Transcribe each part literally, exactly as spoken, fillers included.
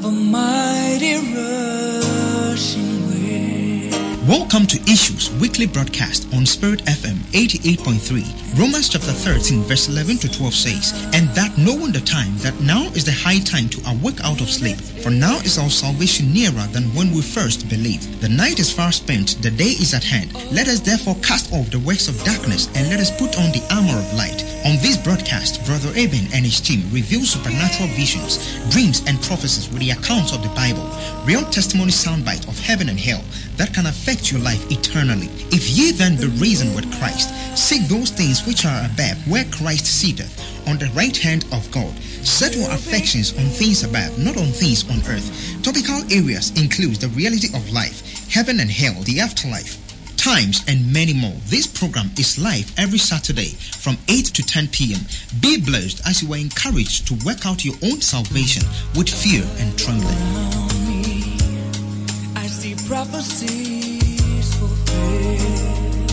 a mighty rushing wind. Welcome to Issues Weekly Broadcast on Spirit F M eighty-eight point three. Romans chapter thirteen verse eleven to twelve says, "And that knowing the time, that now is the high time to awake out of sleep. For now is our salvation nearer than when we first believed. The night is far spent, the day is at hand. Let us therefore cast off the works of darkness and let us put on the armor of light." On this broadcast, Brother Eben and his team reveal supernatural visions, dreams, and prophecies with the accounts of the Bible, real testimony soundbite of heaven and hell that can affect your life eternally. If ye then be risen with Christ, seek those things which are above, where Christ sitteth, on the right hand of God. Set your affections on things above, not on things on earth. Topical areas include the reality of life, heaven and hell, the afterlife, times, and many more. This program is live every Saturday from eight to ten p.m. Be blessed as you are encouraged to work out your own salvation with fear and trembling. I see prophecies fulfilled,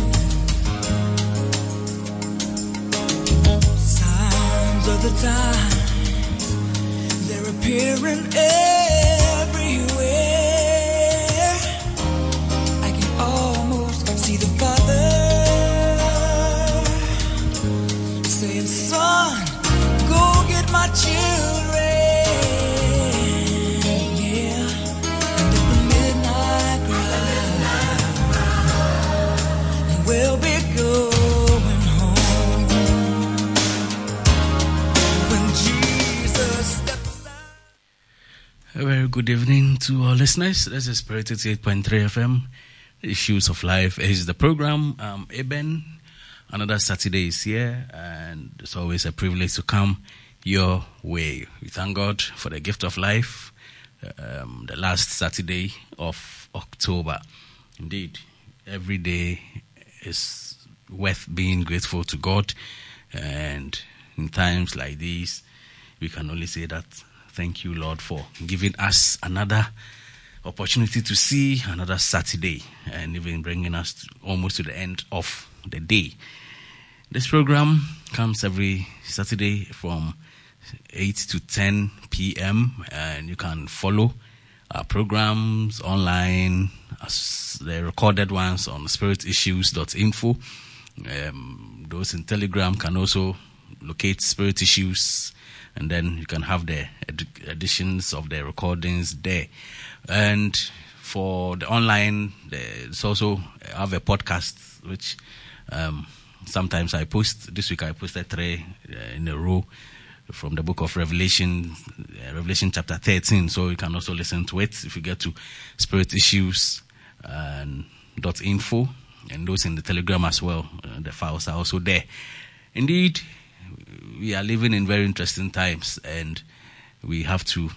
signs of the times, they're appearing everywhere. I can almost see the Father saying, "Son, go get my children." Yeah, and at the midnight cry, we'll be going home when Jesus steps out. A very good evening to our listeners. This is Spirit eighty-eight point three F M. Issues of Life is the program. Um, Eben, another Saturday is here, and it's always a privilege to come your way. We thank God for the gift of life, um, the last Saturday of October. Indeed, every day is worth being grateful to God, and in times like these, we can only say that thank you, Lord, for giving us another opportunity to see another Saturday and even bringing us to, almost to the end of the day. This program comes every Saturday from eight to ten p.m. and you can follow our programs online, as the recorded ones on spirit issues dot info. Um, those in Telegram can also locate Spirit Issues, and then you can have the ed- editions of the recordings there. And for the online, it's also I have a podcast which um, sometimes I post. This week I posted three uh, in a row from the book of Revelation, uh, Revelation chapter thirteen. So you can also listen to it if you get to Spirit Issues um, dot info, and those in the Telegram as well. Uh, the files are also there. Indeed, we are living in very interesting times, and we have to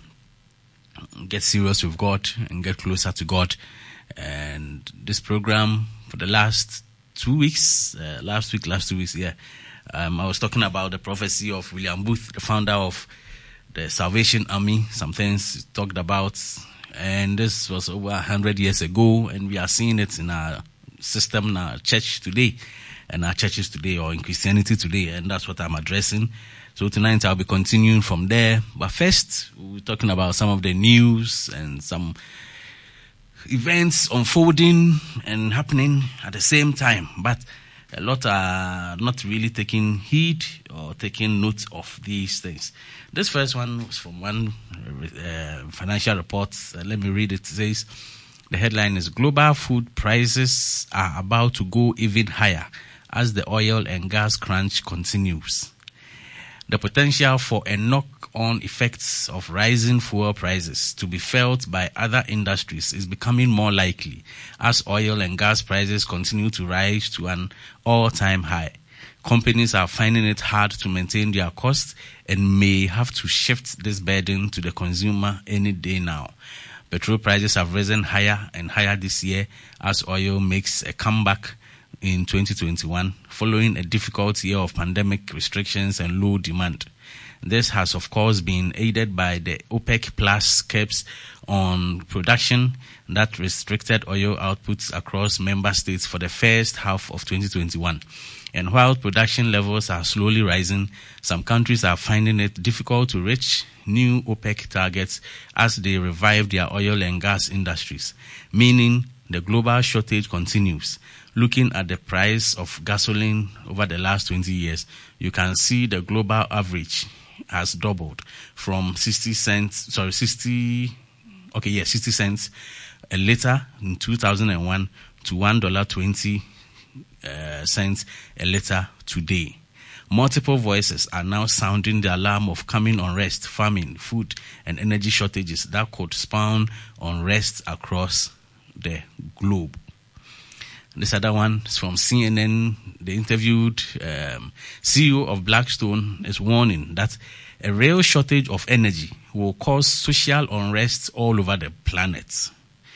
get serious with God and get closer to God. And this program for the last two weeks, uh, last week, last two weeks, yeah, um, I was talking about the prophecy of William Booth, the founder of the Salvation Army, some things he talked about, and this was over a hundred years ago, and we are seeing it in our system, in our church today, and our churches today, or in Christianity today, and that's what I'm addressing. So tonight I'll be continuing from there. But first, we're talking about some of the news and some events unfolding and happening at the same time. But a lot are not really taking heed or taking note of these things. This first one was from one uh, financial report. Uh, let me read it. It says, the headline is, "Global food prices are about to go even higher as the oil and gas crunch continues. The potential for a knock-on effects of rising fuel prices to be felt by other industries is becoming more likely as oil and gas prices continue to rise to an all-time high. Companies are finding it hard to maintain their costs and may have to shift this burden to the consumer any day now. Petrol prices have risen higher and higher this year as oil makes a comeback in twenty twenty-one, following a difficult year of pandemic restrictions and low demand. This has, of course, been aided by the OPEC Plus caps on production that restricted oil outputs across member states for the first half of twenty twenty-one. And while production levels are slowly rising, some countries are finding it difficult to reach new OPEC targets as they revive their oil and gas industries, meaning the global shortage continues. Looking at the price of gasoline over the last twenty years, you can see the global average has doubled from sixty cents, sorry, sixty, okay, yeah, sixty cents a liter in two thousand one to one dollar twenty uh, cents a liter today. Multiple voices are now sounding the alarm of coming unrest, famine, food, and energy shortages that could spawn unrest across the globe. This other one is from C N N. They interviewed um, C E O of Blackstone is warning that a real shortage of energy will cause social unrest all over the planet.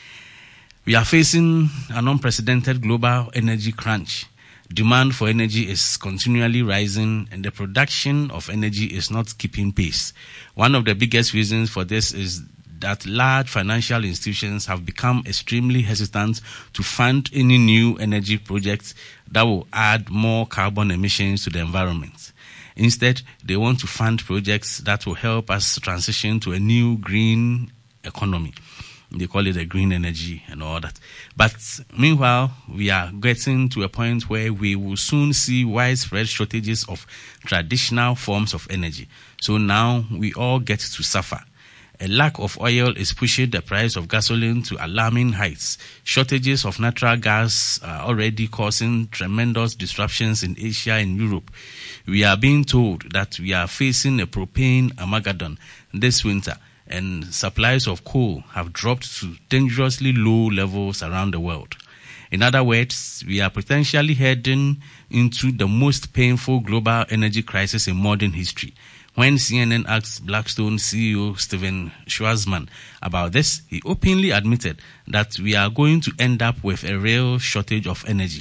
We are facing an unprecedented global energy crunch. Demand for energy is continually rising and the production of energy is not keeping pace. One of the biggest reasons for this is that large financial institutions have become extremely hesitant to fund any new energy projects that will add more carbon emissions to the environment. Instead, they want to fund projects that will help us transition to a new green economy. They call it a green energy and all that. But meanwhile, we are getting to a point where we will soon see widespread shortages of traditional forms of energy. So now we all get to suffer. A lack of oil is pushing the price of gasoline to alarming heights. Shortages of natural gas are already causing tremendous disruptions in Asia and Europe. We are being told that we are facing a propane Armageddon this winter, and supplies of coal have dropped to dangerously low levels around the world. In other words, we are potentially heading into the most painful global energy crisis in modern history. When C N N asked Blackstone C E O Steven Schwarzman about this, he openly admitted that we are going to end up with a real shortage of energy.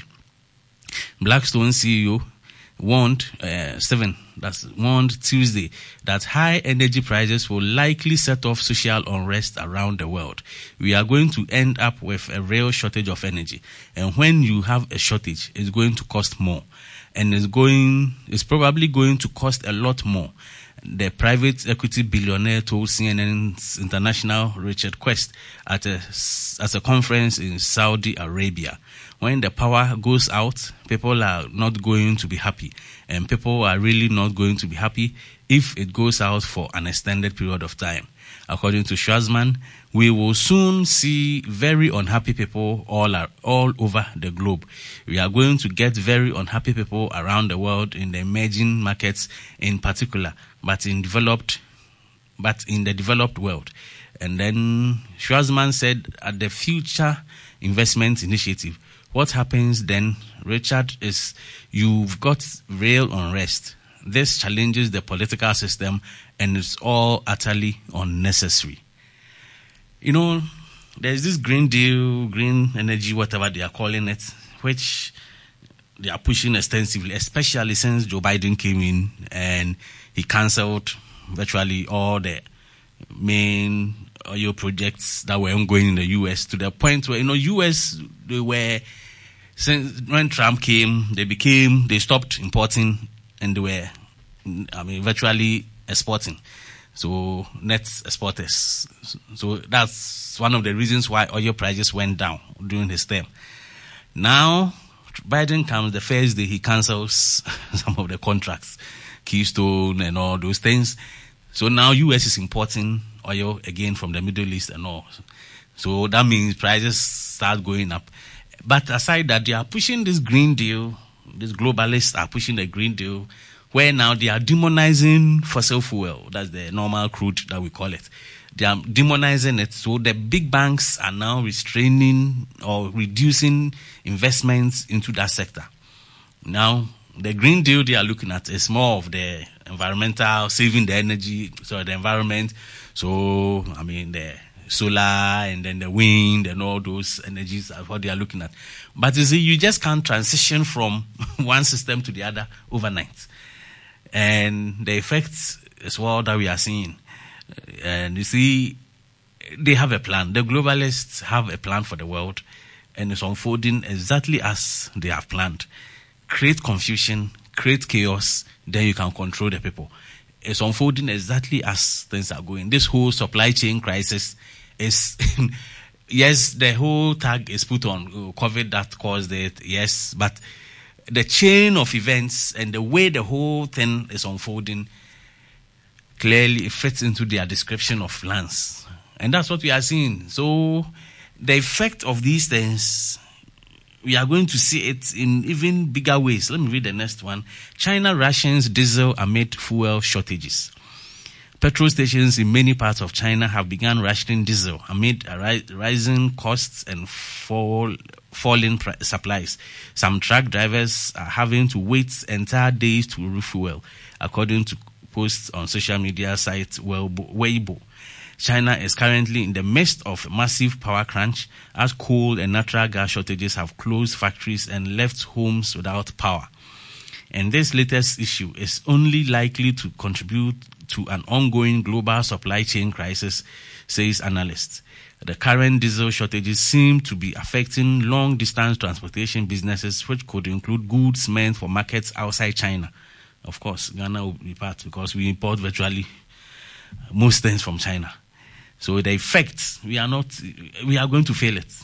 Blackstone C E O warned, uh, Steven, that's warned Tuesday, that high energy prices will likely set off social unrest around the world. We are going to end up with a real shortage of energy. And when you have a shortage, it's going to cost more. And it's going, it's probably going to cost a lot more. The private equity billionaire told C N N's International Richard Quest at a, at a conference in Saudi Arabia. When the power goes out, people are not going to be happy. And people are really not going to be happy if it goes out for an extended period of time. According to Schwarzman, we will soon see very unhappy people all are, all over the globe. We are going to get very unhappy people around the world in the emerging markets in particular, but in developed, but in the developed world. And then Schwarzman said at the Future Investment Initiative, what happens then, Richard, is you've got real unrest. This challenges the political system and it's all utterly unnecessary. You know, there's this Green Deal, green energy, whatever they are calling it, which they are pushing extensively, especially since Joe Biden came in and he cancelled virtually all the main oil projects that were ongoing in the U S to the point where, you know, U S, they were, since when Trump came, they became, they stopped importing and they were, I mean, virtually exporting. So net exporters. So that's one of the reasons why oil prices went down during his term. Now, Biden comes the first day, he cancels some of the contracts, Keystone and all those things. So now U S is importing oil again from the Middle East and all. So that means prices start going up. But aside that, they are pushing this Green Deal, these globalists are pushing the Green Deal, where now they are demonizing fossil fuel. That's the normal crude that we call it. They are demonizing it. So the big banks are now restraining or reducing investments into that sector. Now, the Green Deal they are looking at is more of the environmental, saving the energy, so the environment. So, I mean, the solar and then the wind and all those energies are what they are looking at. But you see, you just can't transition from one system to the other overnight. And the effects It's what that we are seeing. And you see, they have a plan. The globalists have a plan for the world, and it's unfolding exactly as they have planned. Create confusion, create chaos, then you can control the people. It's unfolding exactly as things are going. This whole supply chain crisis is, yes, the whole tag is put on uh, COVID that caused it, yes, but the chain of events and the way the whole thing is unfolding clearly fits into their description of plans. And that's what we are seeing. So the effect of these things, we are going to see it in even bigger ways. Let me read the next one. China rations diesel amid fuel shortages. Petrol stations in many parts of China have begun rationing diesel amid ri- rising costs and fall, falling pr- supplies. Some truck drivers are having to wait entire days to refuel, according to posts on social media site Weibo. China is currently in the midst of a massive power crunch as coal and natural gas shortages have closed factories and left homes without power. And this latest issue is only likely to contribute to an ongoing global supply chain crisis, says analysts. The current diesel shortages seem to be affecting long-distance transportation businesses, which could include goods meant for markets outside China. Of course, Ghana will be part because we import virtually most things from China. So the effect, we are not, we are going to feel it.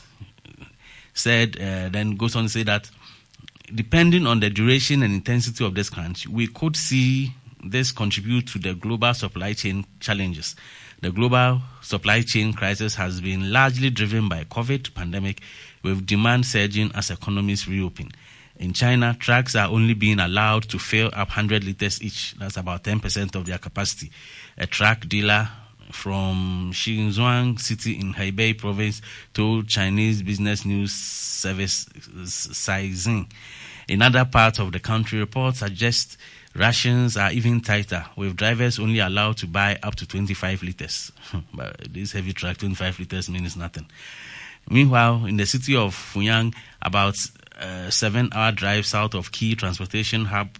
Said, uh, then goes on to say that depending on the duration and intensity of this crunch, we could see this contribute to the global supply chain challenges. The global supply chain crisis has been largely driven by COVID pandemic, with demand surging as economies reopen. In China, trucks are only being allowed to fill up one hundred liters each. That's about ten percent of their capacity. A truck dealer from Xinjiang City in Hebei province told Chinese business news service Caixin. In other parts of the country, reports suggest rations are even tighter, with drivers only allowed to buy up to twenty-five liters. But this heavy truck, twenty-five liters means nothing. Meanwhile, in the city of Funyang, about a seven-hour drive south of key transportation hub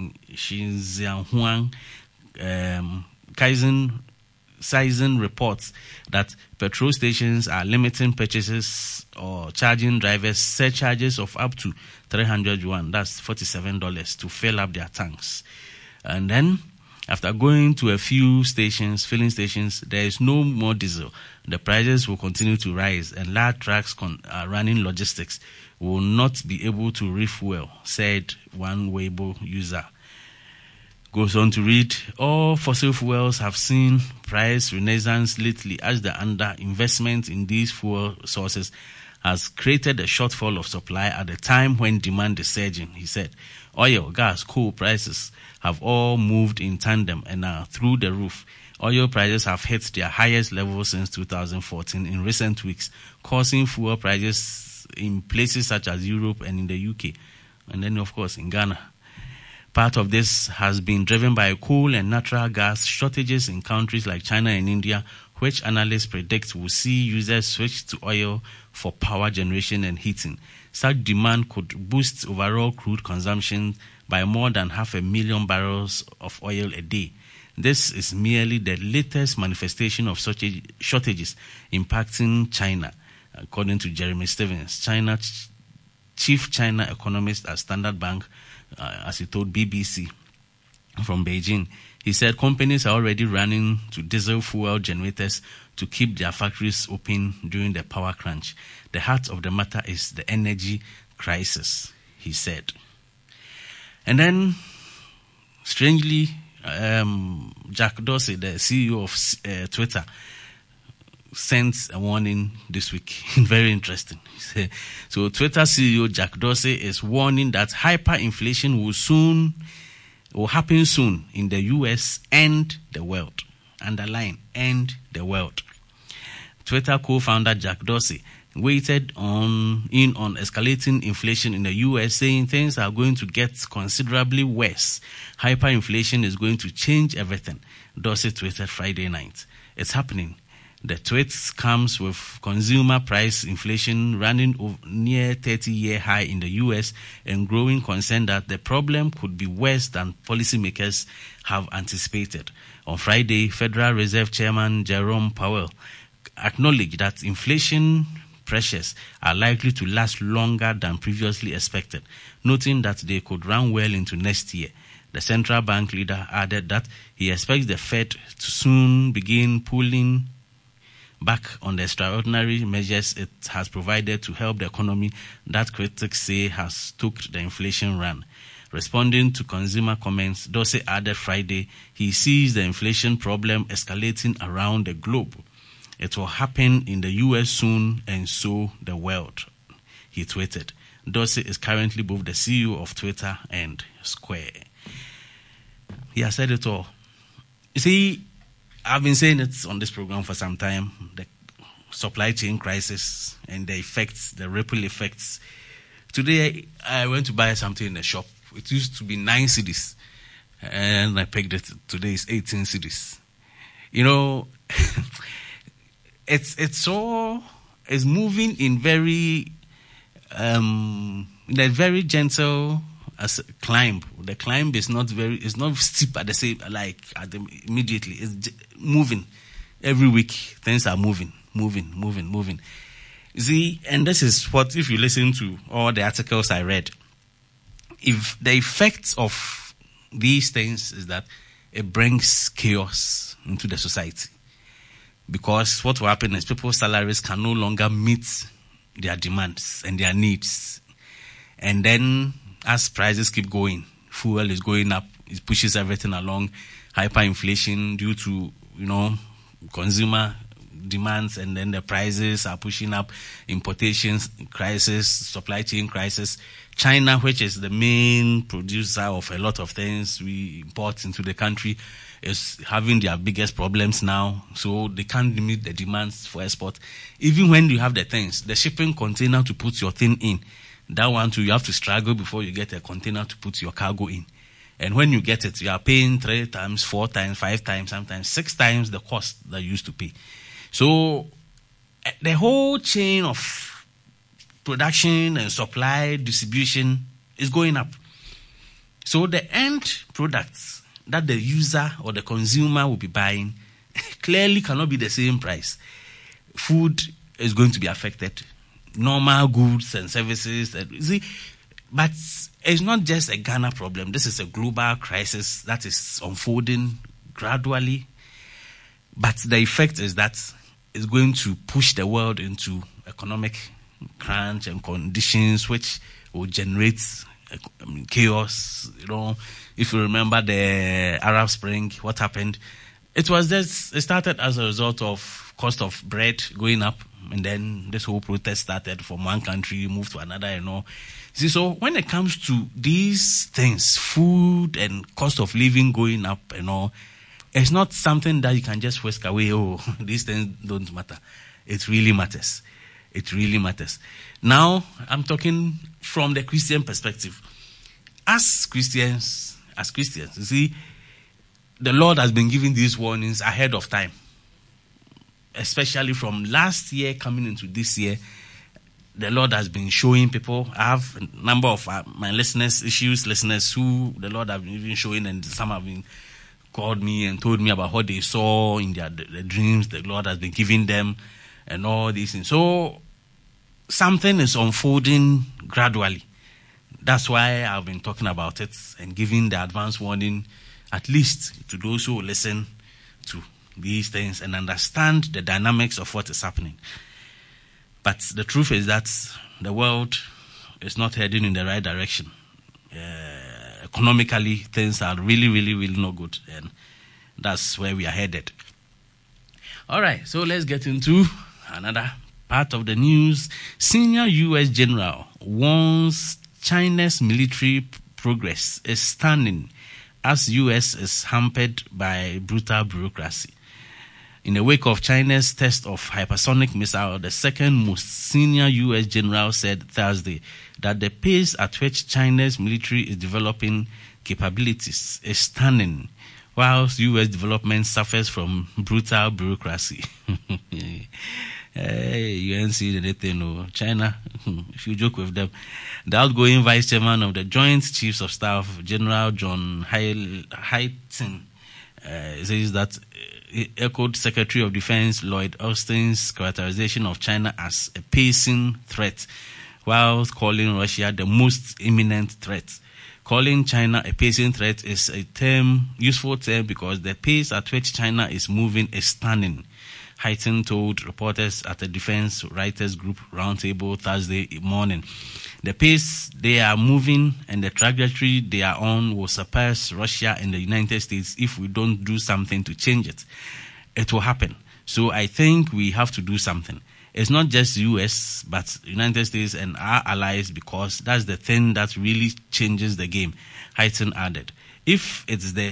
Xinjiang, um, Caixin Caixin reports that petrol stations are limiting purchases or charging drivers surcharges of up to three hundred yuan, that's forty-seven dollars, to fill up their tanks. And then, after going to a few stations, filling stations, there is no more diesel. The prices will continue to rise, and large trucks con- uh, running logistics will not be able to refuel, said one Weibo user. Goes on to read, all fossil fuels have seen price renaissance lately as the under-investment in these fuel sources has created a shortfall of supply at a time when demand is surging, he said. Oil, gas, coal prices have all moved in tandem and are through the roof. Oil prices have hit their highest level since two thousand fourteen in recent weeks, causing fuel prices in places such as Europe and in the U K, and then, of course, in Ghana. Part of this has been driven by coal and natural gas shortages in countries like China and India, which analysts predict will see users switch to oil for power generation and heating. Such demand could boost overall crude consumption by more than half a million barrels of oil a day. This is merely the latest manifestation of such shortages impacting China, according to Jeremy Stevens, China chief China economist at Standard Bank, uh, as he told B B C from Beijing. He said companies are already running to diesel fuel generators to keep their factories open during the power crunch. The heart of the matter is the energy crisis, he said. And then, strangely, um, Jack Dorsey, the C E O of uh, Twitter, sent a warning this week. Very interesting. So Twitter C E O Jack Dorsey is warning that hyperinflation will soon, will happen soon in the U S and the world. Underline, and the world. Twitter co-founder Jack Dorsey waited on in on escalating inflation in the U S, saying things are going to get considerably worse. Hyperinflation is going to change everything. Dorsey tweeted Friday night. It's happening. The tweet comes with consumer price inflation running over near thirty-year high in the U S and growing concern that the problem could be worse than policymakers have anticipated. On Friday, Federal Reserve Chairman Jerome Powell acknowledged that inflation pressures are likely to last longer than previously expected, noting that they could run well into next year. The central bank leader added that he expects the Fed to soon begin pulling back on the extraordinary measures it has provided to help the economy that critics say has stoked the inflation run. Responding to consumer comments, Dorsey added Friday he sees the inflation problem escalating around the globe. It will happen in the U S soon, and so the world, he tweeted. Dorsey is currently both the C E O of Twitter and Square. He has said it all. You see, I've been saying it on this program for some time, the supply chain crisis and the effects, the ripple effects. Today, I went to buy something in the shop. It used to be nine cedis, and I pegged it. Today is eighteen cedis. You know, it's it's so it's moving in very um in a very gentle as climb. The climb is not very it's not steep at the same like at the, immediately. It's j- moving every week. Things are moving, moving, moving, moving. You see, and this is what if you listen to all the articles I read. If the effects of these things is that it brings chaos into the society, because what will happen is people's salaries can no longer meet their demands and their needs, and then as prices keep going, fuel is going up, it pushes everything along, hyperinflation due to you know consumer demands, and then the prices are pushing up, importations crisis, supply chain crisis. China, which is the main producer of a lot of things we import into the country, is having their biggest problems now, so they can't meet the demands for export. Even when you have the things, the shipping container to put your thing in, that one too, you have to struggle before you get a container to put your cargo in. And when you get it, you are paying three times, four times, five times, sometimes six times the cost that you used to pay. So the whole chain of production and supply, distribution is going up. So the end products that the user or the consumer will be buying clearly cannot be the same price. Food is going to be affected. Normal goods and services. You see, but it's not just a Ghana problem. This is a global crisis that is unfolding gradually. But the effect is that it's going to push the world into economic crunch and conditions which will generate I mean, chaos. You know, if you remember the Arab Spring, what happened? It was just, it started as a result of cost of bread going up, and then this whole protest started from one country, moved to another, you know. See, so when it comes to these things, food and cost of living going up and all, it's not something that you can just whisk away. Oh, these things don't matter. It really matters. It really matters. Now, I'm talking from the Christian perspective. As Christians, as Christians, you see, the Lord has been giving these warnings ahead of time. Especially from last year coming into this year, the Lord has been showing people. I have a number of uh, my listeners, issues, listeners who the Lord have been even showing, and some have been called me and told me about what they saw in their the, the dreams the Lord has been giving them and all these things. So something is unfolding gradually. That's why I've been talking about it and giving the advance warning, at least to those who listen to these things and understand the dynamics of what is happening. But the truth is that the world is not heading in the right direction. Uh, economically, things are really, really, really not good. And that's where we are headed. All right, so let's get into another part of the news. Senior U S general warns China's military p- progress is stunning as U S is hampered by brutal bureaucracy. In the wake of China's test of hypersonic missile, the second most senior U S general said Thursday that the pace at which China's military is developing capabilities is stunning, whilst U S development suffers from brutal bureaucracy. Hey, you ain't seen anything, no. China, if you joke with them. The outgoing vice chairman of the Joint Chiefs of Staff, General John Hyten, uh, says that he echoed Secretary of Defense Lloyd Austin's characterization of China as a pacing threat, while calling Russia the most imminent threat. Calling China a pacing threat is a term, useful term, because the pace at which China is moving is stunning. Hyten told reporters at the Defense Writers Group Roundtable Thursday morning. The pace they are moving and the trajectory they are on will surpass Russia and the United States if we don't do something to change it. It will happen. So I think we have to do something. It's not just U S, but United States and our allies, because that's the thing that really changes the game, Hyten added. If it's the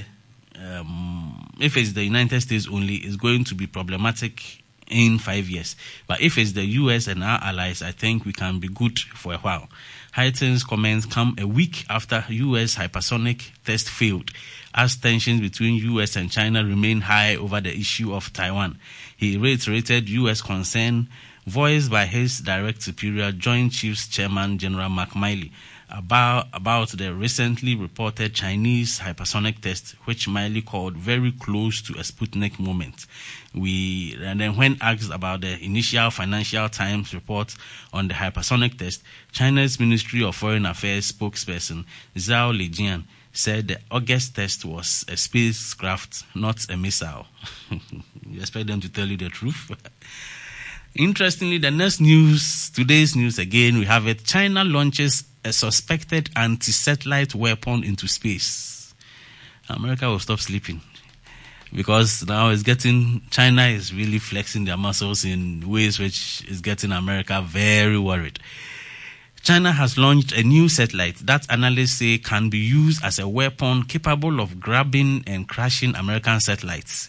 Um, if it's the United States only, it's going to be problematic in five years. But if it's the U S and our allies, I think we can be good for a while. Hyten's comments come a week after U S hypersonic test failed, as tensions between U S and China remain high over the issue of Taiwan. He reiterated U S concern voiced by his direct superior, Joint Chiefs Chairman General Mark Milley, about about the recently reported Chinese hypersonic test, which Milley called very close to a Sputnik moment. We and then when asked about the initial Financial Times report on the hypersonic test, China's Ministry of Foreign Affairs spokesperson Zhao Lijian said the August test was a spacecraft, not a missile. You expect them to tell you the truth? Interestingly, the next news, today's news again, we have it. China launches a suspected anti-satellite weapon into space. America will stop sleeping, because now it's getting, China is really flexing their muscles in ways which is getting America very worried. China has launched a new satellite that analysts say can be used as a weapon capable of grabbing and crashing American satellites.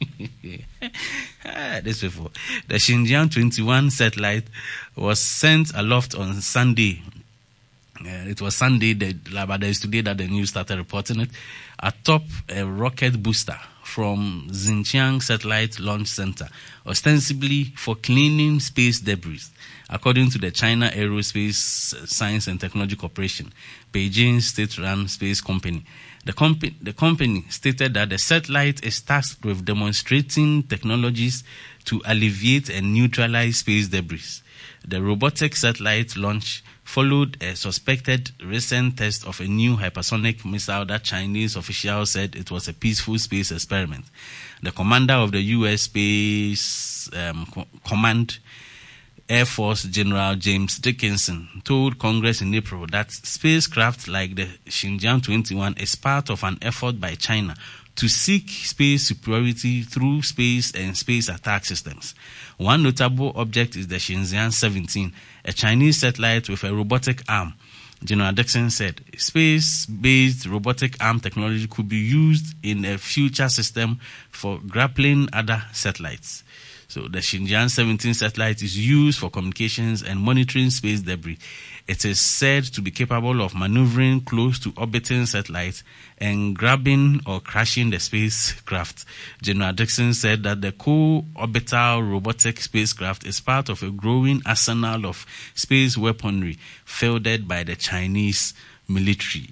This before. The Xinjiang twenty-one satellite was sent aloft on Sunday. Uh, it was Sunday, the, but it's today that the news started reporting it, atop a rocket booster from Xinjiang Satellite Launch Center, ostensibly for cleaning space debris, according to the China Aerospace Science and Technology Corporation, Beijing's state-run space company. The, comp- the company stated that the satellite is tasked with demonstrating technologies to alleviate and neutralize space debris. The robotic satellite launch followed a suspected recent test of a new hypersonic missile that Chinese officials said it was a peaceful space experiment. The commander of the U S Space um, Co- Command, Air Force General James Dickinson, told Congress in April that spacecraft like the Xinjiang twenty-one is part of an effort by China to seek space superiority through space and space attack systems. One notable object is the Shenzhen seventeen, a Chinese satellite with a robotic arm. General Dixon said space-based robotic arm technology could be used in a future system for grappling other satellites. So the Xinjiang seventeen satellite is used for communications and monitoring space debris. It is said to be capable of maneuvering close to orbiting satellites and grabbing or crashing the spacecraft. General Dixon said that the co-orbital robotic spacecraft is part of a growing arsenal of space weaponry fielded by the Chinese military.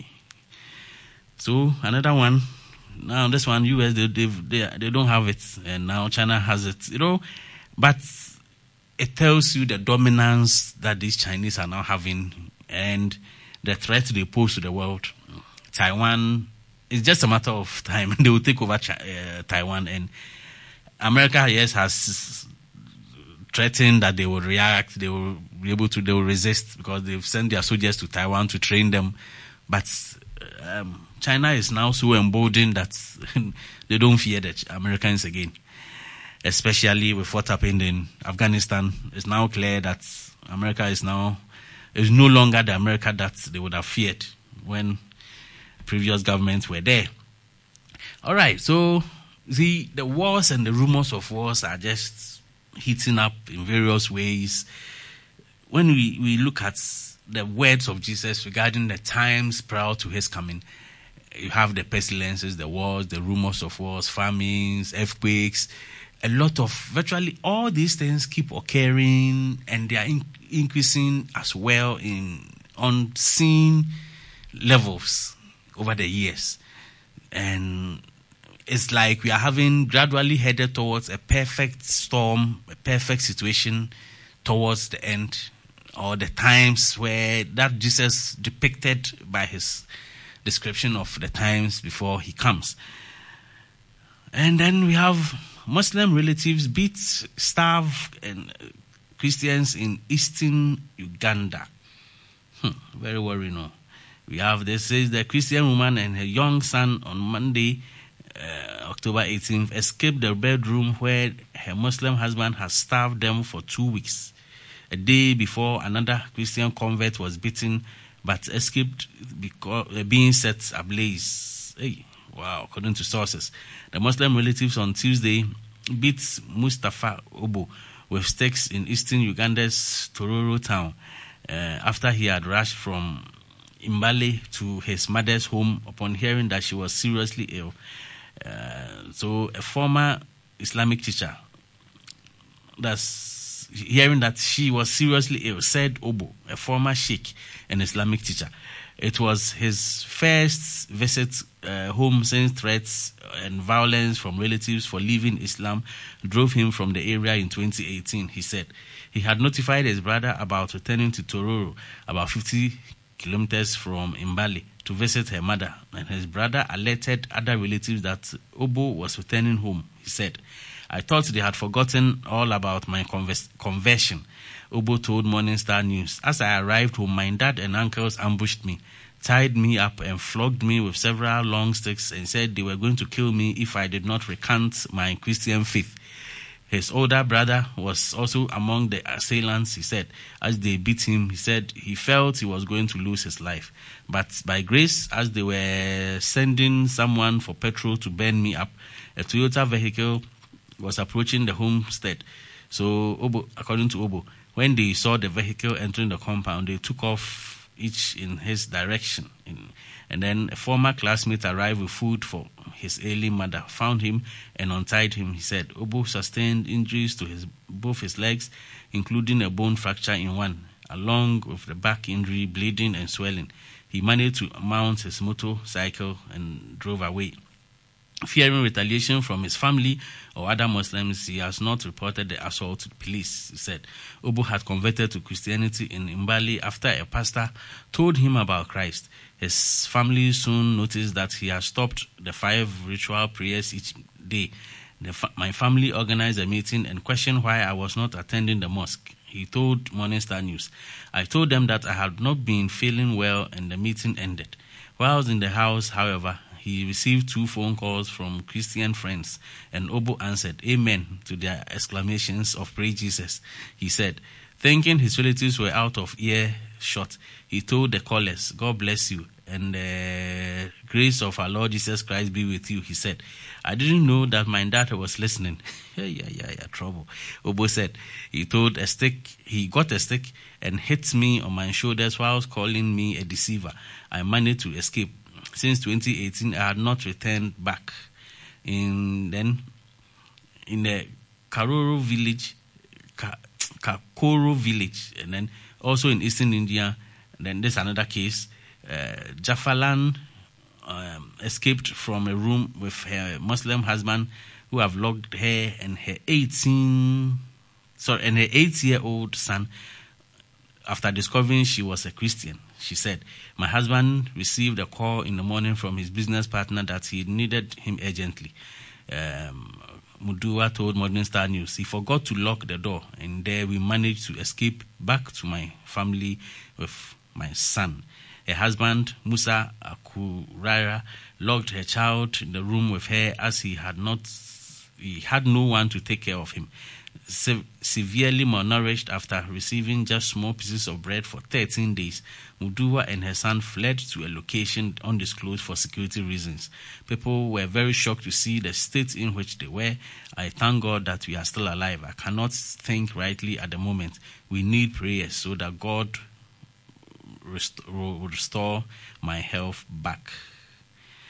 So another one. Now this one, U S, they, they they they don't have it, and now China has it. You know, but it tells you the dominance that these Chinese are now having and the threat they pose to the world. Taiwan, it's just a matter of time. They will take over China, uh, Taiwan, and America, yes, has threatened that they will react, they will be able to, they will resist because they've sent their soldiers to Taiwan to train them. But um, China is now so emboldened that they don't fear the Americans again. Especially with what happened in Afghanistan. It's now clear that America is now is no longer the America that they would have feared when previous governments were there. All right, so the the wars and the rumors of wars are just heating up in various ways. When we, we look at the words of Jesus regarding the times prior to his coming, you have the pestilences, the wars, the rumors of wars, famines, earthquakes. A lot of, virtually all these things keep occurring, and they are in, increasing as well in unseen levels over the years. And it's like we are having gradually headed towards a perfect storm, a perfect situation towards the end, or the times where that Jesus depicted by his description of the times before he comes. And then we have Muslim relatives beat, starve, and Christians in eastern Uganda. Hmm, very worrying. No? We have, this says, the Christian woman and her young son on Monday, uh, October eighteenth, escaped the bedroom where her Muslim husband has starved them for two weeks. A day before, another Christian convert was beaten but escaped because uh, being set ablaze. Hey, wow, according to sources. The Muslim relatives on Tuesday beat Mustafa Obo with sticks in eastern Uganda's Tororo town uh, after he had rushed from Mbale to his mother's home upon hearing that she was seriously ill. Uh, so a former Islamic teacher, that's hearing that she was seriously ill, said Obo, a former sheikh and Islamic teacher. It was his first visit uh, home since threats and violence from relatives for leaving Islam drove him from the area in twenty eighteen, he said. He had notified his brother about returning to Tororo, about fifty kilometers from Mbale, to visit her mother, and his brother alerted other relatives that Obo was returning home, he said. I thought they had forgotten all about my convers- conversion, Obo told Morning Star News. As I arrived home, my dad and uncles ambushed me, tied me up and flogged me with several long sticks and said they were going to kill me if I did not recant my Christian faith. His older brother was also among the assailants, he said. As they beat him, he said he felt he was going to lose his life. But by grace, as they were sending someone for petrol to burn me up, a Toyota vehicle was approaching the homestead. So, Obo, according to Obo, when they saw the vehicle entering the compound, they took off each in his direction. In, and then a former classmate arrived with food for his ailing mother, found him and untied him, he said. Obo sustained injuries to his both his legs, including a bone fracture in one, along with the back injury, bleeding and swelling. He managed to mount his motorcycle and drove away. Fearing retaliation from his family or other Muslims, he has not reported the assault to the police, he said. Obo had converted to Christianity in Mbale after a pastor told him about Christ. His family soon noticed that he had stopped the five ritual prayers each day. The fa- my family organized a meeting and questioned why I was not attending the mosque. He told Morning Star News. I told them that I had not been feeling well and the meeting ended. Whilst in the house, however, he received two phone calls from Christian friends, and Obo answered amen to their exclamations of praise Jesus. He said, thinking his relatives were out of earshot, he told the callers, God bless you, and the grace of our Lord Jesus Christ be with you, he said. I didn't know that my dad was listening. yeah, yeah, yeah, yeah, trouble. Obo said, he told a stick, he got a stick and hit me on my shoulders whilst calling me a deceiver. I managed to escape. Since twenty eighteen, I had not returned back. In then, in the Karoro village, Ka, Kakoro village, and then also in eastern India. Then there's another case. Uh, Jafalan um, escaped from a room with her Muslim husband, who have locked her and her eighteen, sorry, and her eight-year-old son after discovering she was a Christian. She said, my husband received a call in the morning from his business partner that he needed him urgently. Um, Mudua told Modern Star News, he forgot to lock the door, and there we managed to escape back to my family with my son. Her husband, Musa Akurara, locked her child in the room with her as he had not, he had no one to take care of him. Se- severely malnourished after receiving just small pieces of bread for thirteen days, Mudua and her son fled to a location undisclosed for security reasons. People were very shocked to see the state in which they were. I thank God that we are still alive. I cannot think rightly at the moment. We need prayers so that God rest- will restore my health back.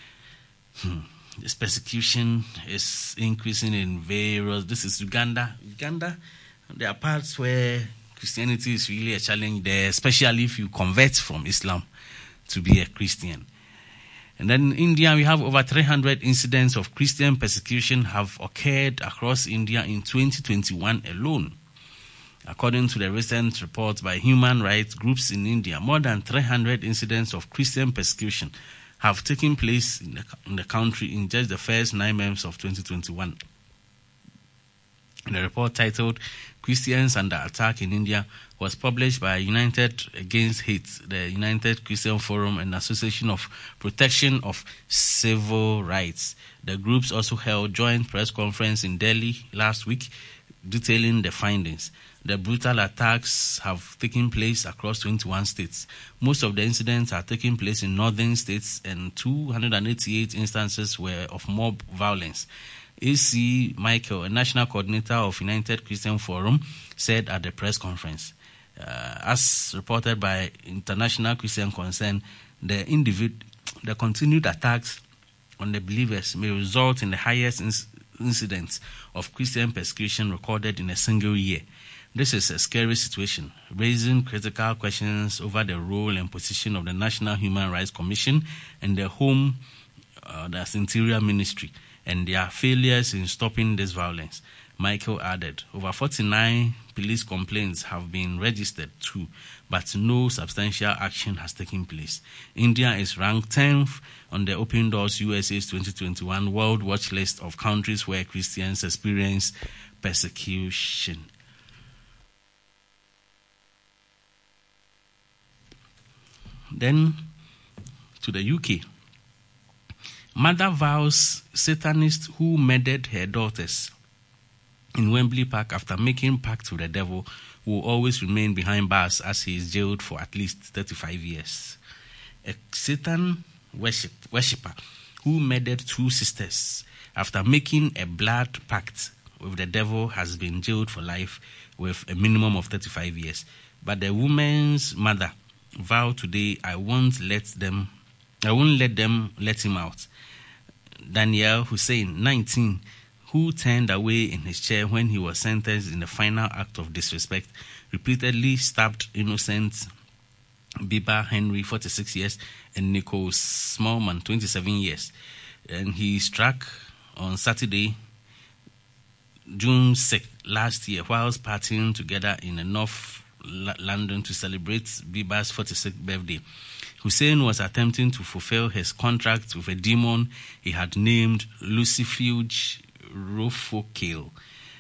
Hmm. This persecution is increasing in various. This is Uganda. Uganda, there are parts where Christianity is really a challenge there, especially if you convert from Islam to be a Christian. And then in India, we have over three hundred incidents of Christian persecution have occurred across India in twenty twenty-one alone. According to the recent report by human rights groups in India, more than three hundred incidents of Christian persecution have taken place in the, in the country in just the first nine months of twenty twenty-one. In the report titled Christians Under Attack in India was published by United Against Hate, the United Christian Forum and Association of Protection of Civil Rights. The groups also held joint press conference in Delhi last week detailing the findings. The brutal attacks have taken place across twenty-one states. Most of the incidents are taking place in northern states, and two hundred eighty-eight instances were of mob violence. A C Michael, a national coordinator of United Christian Forum, said at the press conference, uh, as reported by International Christian Concern, the individ- the continued attacks on the believers may result in the highest inc- incidents of Christian persecution recorded in a single year. This is a scary situation, raising critical questions over the role and position of the National Human Rights Commission and the Home, uh, the Interior Ministry, and their failures in stopping this violence. Michael added, over forty-nine police complaints have been registered too, but no substantial action has taken place. India is ranked tenth on the Open Doors U S A's twenty twenty-one World Watch List of countries where Christians experience persecution. Then to the U K. Mother vows Satanist who murdered her daughters in Wembley Park after making pact with the devil will always remain behind bars as he is jailed for at least thirty-five years. A Satan worship, worshipper who murdered two sisters after making a blood pact with the devil has been jailed for life with a minimum of thirty-five years. But the woman's mother vowed today, I won't let them, I won't let them let him out. Daniel Hussein, nineteen, who turned away in his chair when he was sentenced in the final act of disrespect, repeatedly stabbed innocent Biba Henry, forty-six years, and Nicole Smallman, twenty-seven years. And he struck on Saturday, June sixth, last year, whilst partying together in North London to celebrate Biba's forty-sixth birthday. Hussein was attempting to fulfill his contract with a demon he had named Lucifuge Rofokale.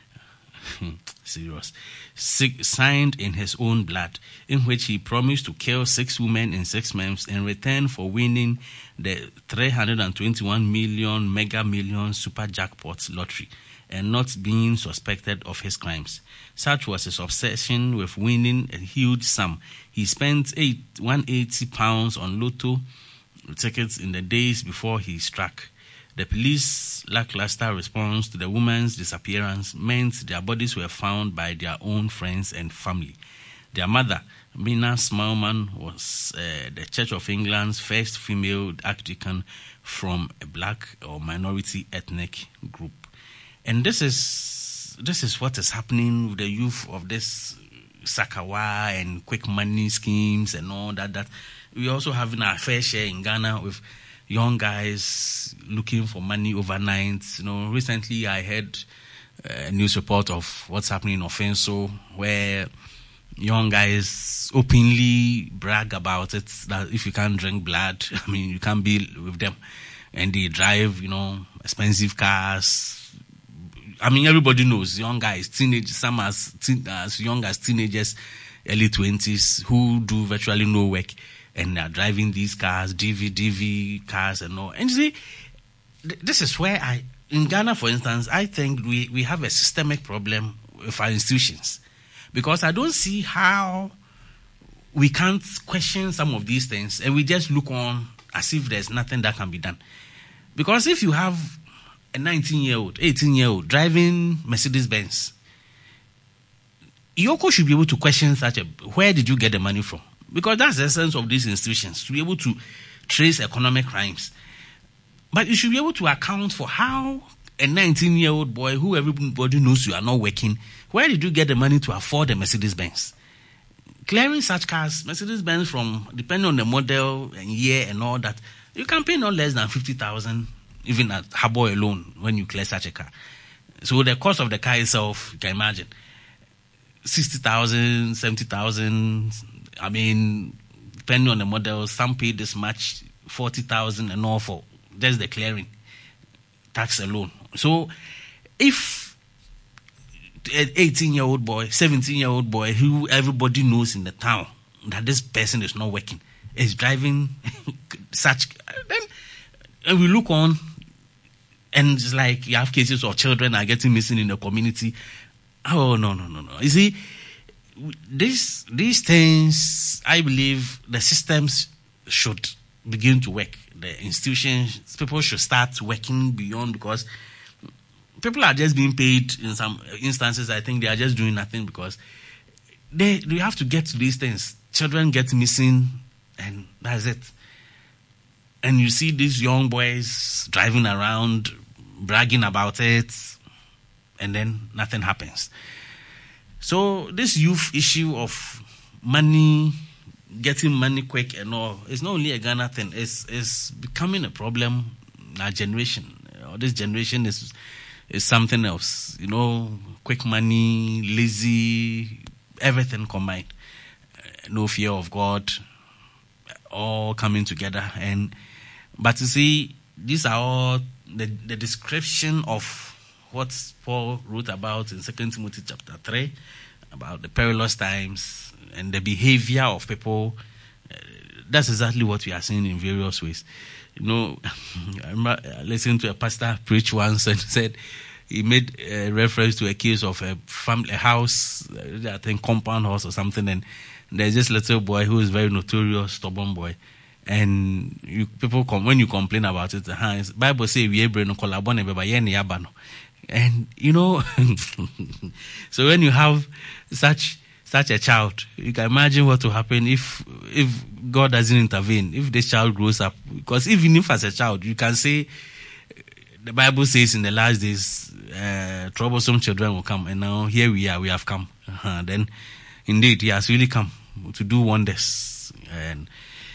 Serious. Signed in his own blood, in which he promised to kill six women in six months in return for winning the three hundred twenty-one million Mega Million Super Jackpot lottery and not being suspected of his crimes. Such was his obsession with winning a huge sum. He spent eight, one hundred eighty pounds on lotto tickets in the days before he struck. The police lackluster response to the woman's disappearance meant their bodies were found by their own friends and family. Their mother, Mina Smallman, was uh, the Church of England's first female archdeacon from a black or minority ethnic group. And this is this is what is happening with the youth of this Sakawa and quick money schemes and all that. That we also having our fair share in Ghana with young guys looking for money overnight. You know, recently I heard a news report of what's happening in Offenso, where young guys openly brag about it, that if you can't drink blood, I mean, you can't be with them. And they drive, you know, expensive cars. I mean, everybody knows young guys, teenagers, some as, teen, as young as teenagers, early twenties, who do virtually no work, and they're driving these cars, D V D V cars and all. And you see, th- this is where I, in Ghana, for instance, I think we, we have a systemic problem with our institutions. Because I don't see how we can't question some of these things and we just look on as if there's nothing that can be done. Because if you have a nineteen-year-old, eighteen-year-old driving Mercedes-Benz, Yoko should be able to question such a, where did you get the money from? Because that's the essence of these institutions, to be able to trace economic crimes. But you should be able to account for how a nineteen-year-old boy who everybody knows you are not working, where did you get the money to afford a Mercedes-Benz? Clearing such cars, Mercedes-Benz, from depending on the model and year and all that, you can pay no less than fifty thousand even at Harbour alone when you clear such a car. So the cost of the car itself, you can imagine, sixty thousand, seventy thousand. I mean, depending on the model, some pay this much, forty thousand and all for just the clearing tax alone. So if an eighteen-year-old boy, seventeen-year-old boy who everybody knows in the town that this person is not working, is driving such, then and we look on, and it's like you have cases of children are getting missing in the community. Oh, no, no, no, no. You see, these, these things, I believe the systems should begin to work. The institutions, people should start working beyond, because people are just being paid in some instances. I think they are just doing nothing because they, they have to get to these things. Children get missing, and that's it. And you see these young boys driving around, bragging about it, and then nothing happens. So this youth issue of money, getting money quick and all, it's not only a Ghana thing, it's, it's becoming a problem in our generation. Uh, this generation is is something else. You know, quick money, lazy, everything combined. Uh, no fear of God, all coming together. And but you see, these are all the, the description of what Paul wrote about in Second Timothy chapter three, about the perilous times and the behavior of people. Uh, that's exactly what we are seeing in various ways. You know, I remember listening to a pastor preach once and said he made a reference to a case of a family a house, I think compound house or something, and there's this little boy who is very notorious, stubborn boy. And you, people come when you complain about it. Uh, Bible say we able no collabone beba yeni yabano, and you know. So when you have such such a child, you can imagine what will happen if if God doesn't intervene. If this child grows up, because even if as a child, you can say the Bible says in the last days, uh, troublesome children will come, and now here we are, we have come. Uh, then, indeed, he has really come to do wonders. And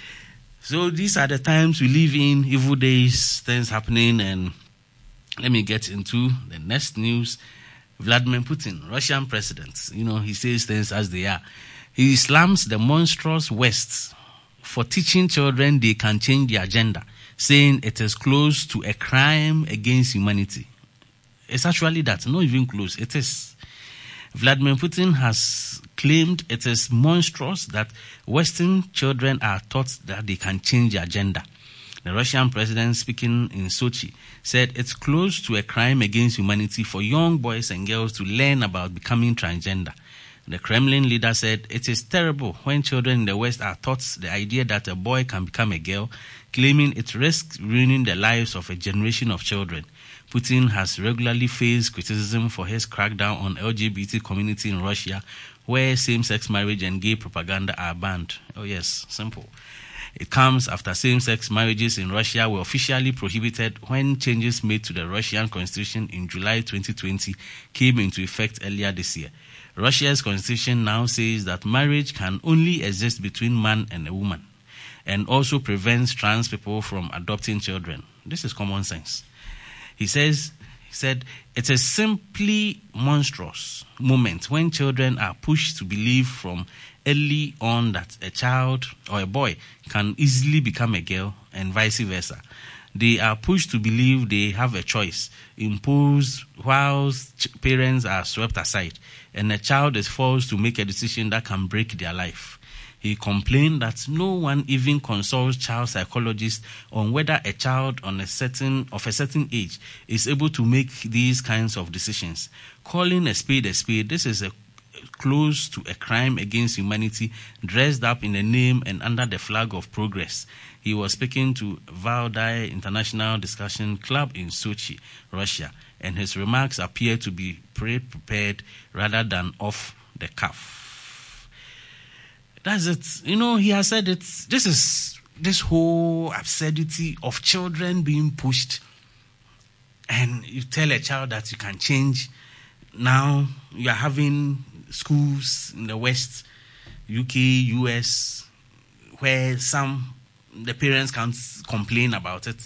so these are the times we live in, evil days, things happening. And let me get into the next news. Vladimir Putin, Russian president, you know, he says things as they are. He slams the monstrous West for teaching children they can change the agenda, saying it is close to a crime against humanity. It's actually that, not even close, it is. Vladimir Putin has claimed it is monstrous that Western children are taught that they can change the agenda. The Russian president, speaking in Sochi, said it's close to a crime against humanity for young boys and girls to learn about becoming transgender. The Kremlin leader said it is terrible when children in the West are taught the idea that a boy can become a girl, claiming it risks ruining the lives of a generation of children. Putin has regularly faced criticism for his crackdown on L G B T community in Russia, where same-sex marriage and gay propaganda are banned. Oh yes, simple. It comes after same-sex marriages in Russia were officially prohibited when changes made to the Russian constitution in July twenty twenty came into effect earlier this year. Russia's constitution now says that marriage can only exist between man and a woman, and also prevents trans people from adopting children. This is common sense. He says, he said, it is simply monstrous moment when children are pushed to believe from early on that a child or a boy can easily become a girl and vice versa. They are pushed to believe they have a choice, imposed whilst parents are swept aside, and a child is forced to make a decision that can break their life. He complained that no one even consults child psychologists on whether a child on a certain of a certain age is able to make these kinds of decisions. Calling a spade a spade, this is a close to a crime against humanity, dressed up in the name and under the flag of progress. He was speaking to Valdai International Discussion Club in Sochi, Russia, and his remarks appear to be pre-prepared rather than off the cuff. That's it. You know, he has said it. This is this whole absurdity of children being pushed, and you tell a child that you can change. Now you are having schools in the West, U K, U S, where some the parents can't complain about it.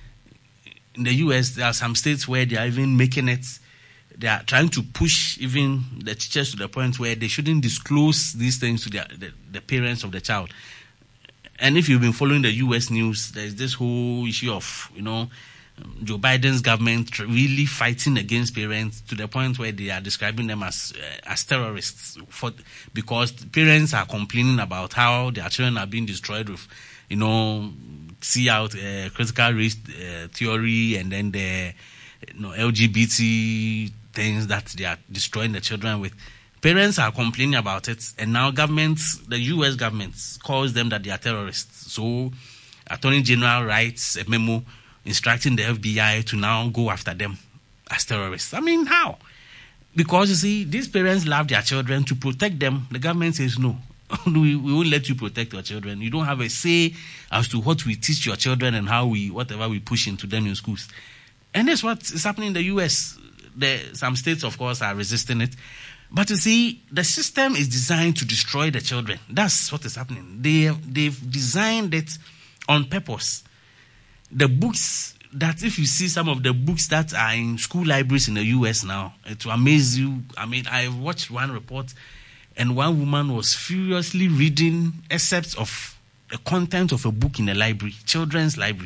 In the U S, there are some states where they are even making it. They are trying to push even the teachers to the point where they shouldn't disclose these things to their, the, the parents of the child. And if you've been following the U S news, there's this whole issue of, you know, Joe Biden's government really fighting against parents to the point where they are describing them as uh, as terrorists for because parents are complaining about how their children are being destroyed with, you know, see out uh, critical race uh, theory, and then the, you know, L G B T things that they are destroying the children with. Parents are complaining about it, and now governments, the U S government, calls them that they are terrorists. So, Attorney General writes a memo instructing the F B I to now go after them as terrorists. I mean, how? Because, you see, these parents love their children to protect them. The government says, no, we, we won't let you protect your children. You don't have a say as to what we teach your children and how we, whatever we push into them in schools. And that's what is happening in the U S. The, some states, of course, are resisting it. But you see, the system is designed to destroy the children. That's what is happening. They, they've designed it on purpose. The books that, if you see some of the books that are in school libraries in the U S now, it will amaze you. I mean, I watched one report, and one woman was furiously reading excerpts of the content of a book in a library, children's library.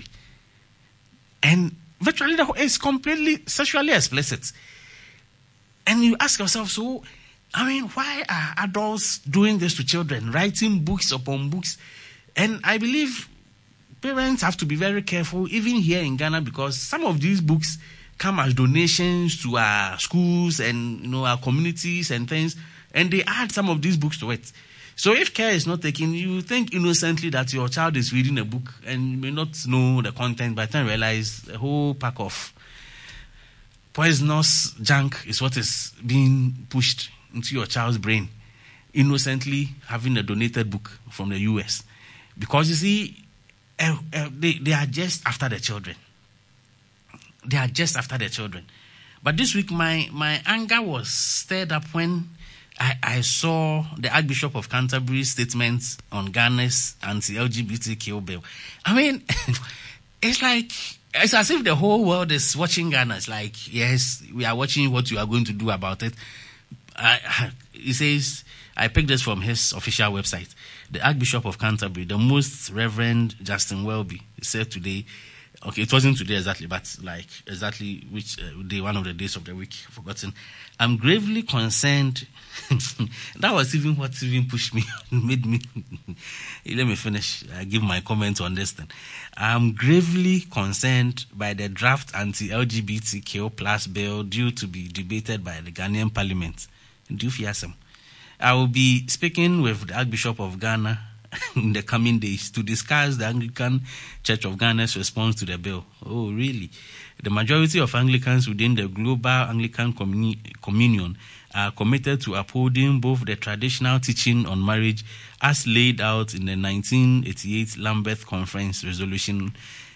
And virtually the whole is completely sexually explicit. And you ask yourself, so, I mean, why are adults doing this to children, writing books upon books? And I believe parents have to be very careful, even here in Ghana, because some of these books come as donations to our schools and, you know, our communities and things, and they add some of these books to it. So if care is not taken, you think innocently that your child is reading a book and you may not know the content, by the time you realize a whole pack of poisonous junk is what is being pushed into your child's brain, innocently having a donated book from the U S. Because you see, Uh, uh, they, they are just after the children. They are just after the children. But this week, my, my anger was stirred up when I, I saw the Archbishop of Canterbury's statements on Ghana's anti-L G B T Q bill. I mean, it's like, it's as if the whole world is watching Ghana. It's like, yes, we are watching what you are going to do about it. I, he says, I picked this from his official website. The Archbishop of Canterbury, the Most Reverend Justin Welby, said today, okay, it wasn't today exactly, but like exactly which uh, day, one of the days of the week, forgotten. I'm gravely concerned. That was even what even pushed me, made me. Let me finish. I give my comment on this thing. I'm gravely concerned by the draft anti-L G B T Q plus bill due to be debated by the Ghanaian Parliament. Do you fear some? I will be speaking with the Archbishop of Ghana in the coming days to discuss the Anglican Church of Ghana's response to the bill. Oh, really? The majority of Anglicans within the Global Anglican Communi- Communion are committed to upholding both the traditional teaching on marriage as laid out in the nineteen eighty-eight Lambeth Conference Resolution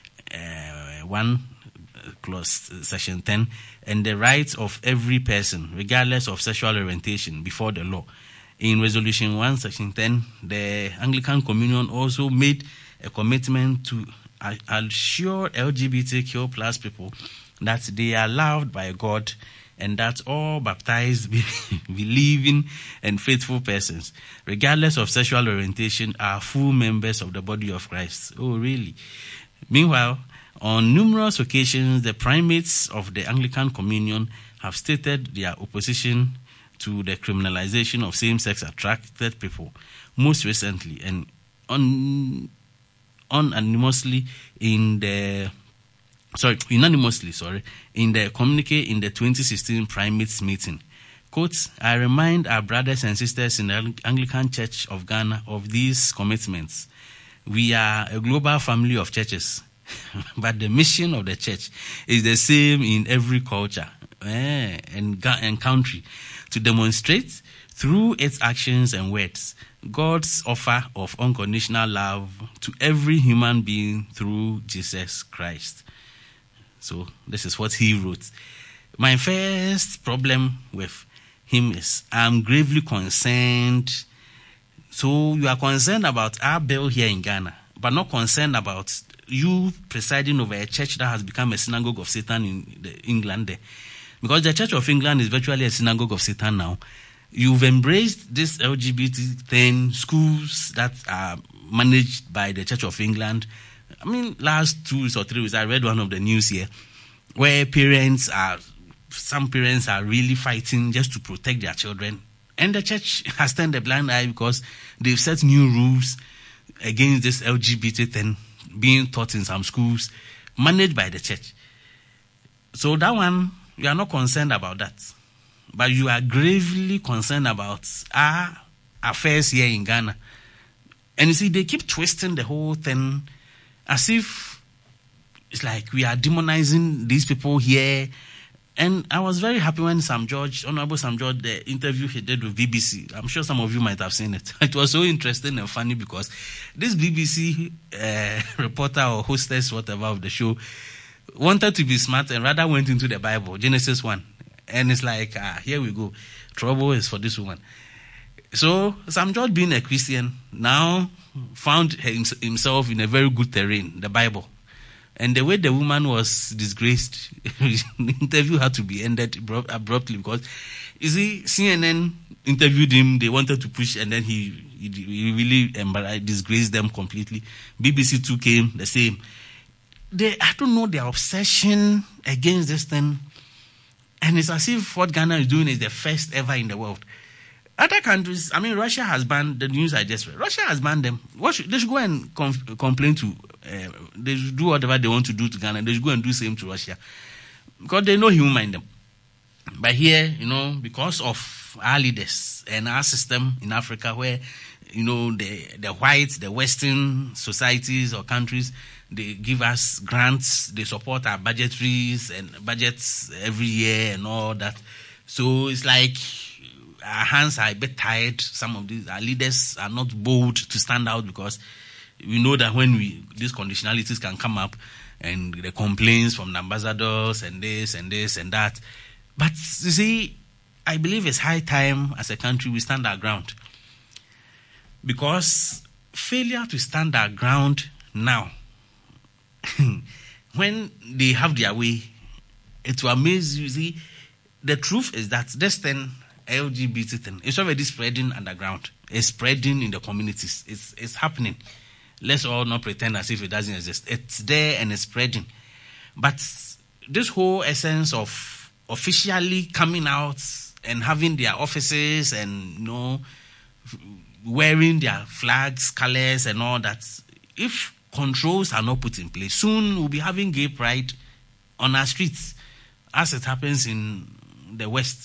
uh, one, clause section ten, and the rights of every person, regardless of sexual orientation, before the law. In Resolution one, Section ten, the Anglican Communion also made a commitment to assure L G B T Q plus people that they are loved by God and that all baptized, believing, and faithful persons, regardless of sexual orientation, are full members of the body of Christ. Oh, really? Meanwhile, on numerous occasions, the primates of the Anglican Communion have stated their opposition to the criminalization of same-sex attracted people, most recently and un, unanimously in the sorry unanimously sorry in the communique in the twenty sixteen primates meeting. Quote, I remind our brothers and sisters in the Anglican Church of Ghana of these commitments. We are a global family of churches, but the mission of the church is the same in every culture eh, and, and country. To demonstrate, through its actions and words, God's offer of unconditional love to every human being through Jesus Christ. So this is what he wrote. My first problem with him is I'm gravely concerned. So you are concerned about our bill here in Ghana, but not concerned about you presiding over a church that has become a synagogue of Satan in the England there. Because the Church of England is virtually a synagogue of Satan now. You've embraced this L G B T thing, schools that are managed by the Church of England. I mean, last two or three weeks, I read one of the news here where parents are, some parents are really fighting just to protect their children. And the church has turned a blind eye because they've set new rules against this L G B T thing being taught in some schools managed by the church. So that one, you are not concerned about that. But you are gravely concerned about our affairs here in Ghana. And you see, they keep twisting the whole thing as if it's like we are demonizing these people here. And I was very happy when Sam George, Honorable Sam George, the interview he did with B B C. I'm sure some of you might have seen it. It was so interesting and funny because this B B C uh, reporter or hostess, whatever, of the show, wanted to be smart and rather went into the Bible, Genesis one. And it's like, ah, here we go. Trouble is for this woman. So Sam George, being a Christian, now found himself in a very good terrain, the Bible. And the way the woman was disgraced, the interview had to be ended abruptly because, you see, C N N interviewed him, they wanted to push, and then he, he, he really embarrassed, disgraced them completely. B B C two came, the same. They, I don't know, their obsession against this thing. And it's as if what Ghana is doing is the first ever in the world. Other countries, I mean, Russia has banned, the news I just read, Russia has banned them. What should, they should go and conf- complain to, uh, they should do whatever they want to do to Ghana. They should go and do the same to Russia. Because they know he won't mind them. But here, you know, because of our leaders and our system in Africa where, you know, the, the whites, the Western societies or countries, they give us grants, they support our budgetaries and budgets every year and all that. So it's like our hands are a bit tired. Some of these, our leaders are not bold to stand out because we know that when we, these conditionalities can come up and the complaints from the ambassadors and this and this and that. But you see, I believe it's high time as a country we stand our ground. Because failure to stand our ground now, when they have their way, it will amaze you. See, the truth is that this thing, L G B T thing, it's already spreading underground. It's spreading in the communities. It's it's happening. Let's all not pretend as if it doesn't exist. It's there and it's spreading. But this whole essence of officially coming out and having their offices and, you know, wearing their flags, colors and all that, if controls are not put in place, soon we'll be having gay pride on our streets, as it happens in the West.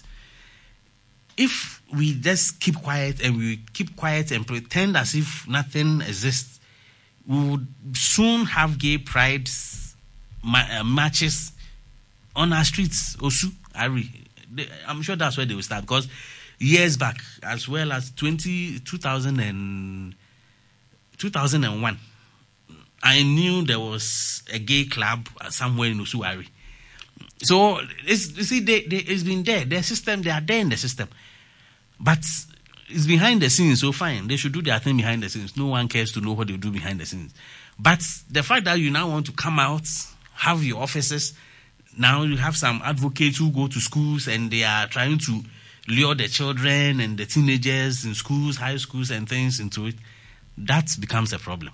If we just keep quiet and we keep quiet and pretend as if nothing exists, we would soon have gay pride ma- uh, matches on our streets. Osu, Ari, they, I'm sure that's where they will start because years back, as well as twenty, two thousand and, two thousand one, I knew there was a gay club somewhere in Usuari. So, it's, you see, they, they, it's been there. Their system, they are there in the system. But it's behind the scenes, so fine. They should do their thing behind the scenes. No one cares to know what they do behind the scenes. But the fact that you now want to come out, have your offices, now you have some advocates who go to schools and they are trying to lure the children and the teenagers in schools, high schools and things into it, that becomes a problem.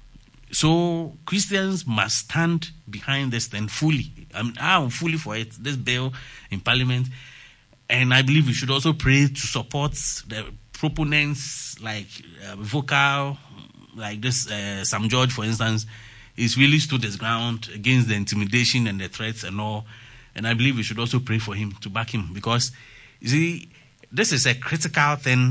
So Christians must stand behind this thing fully. I mean, I'm fully for it, this bill in Parliament. And I believe we should also pray to support the proponents like uh, vocal, like this uh, Sam George, for instance, is really stood his ground against the intimidation and the threats and all. And I believe we should also pray for him, to back him, because you see, this is a critical thing.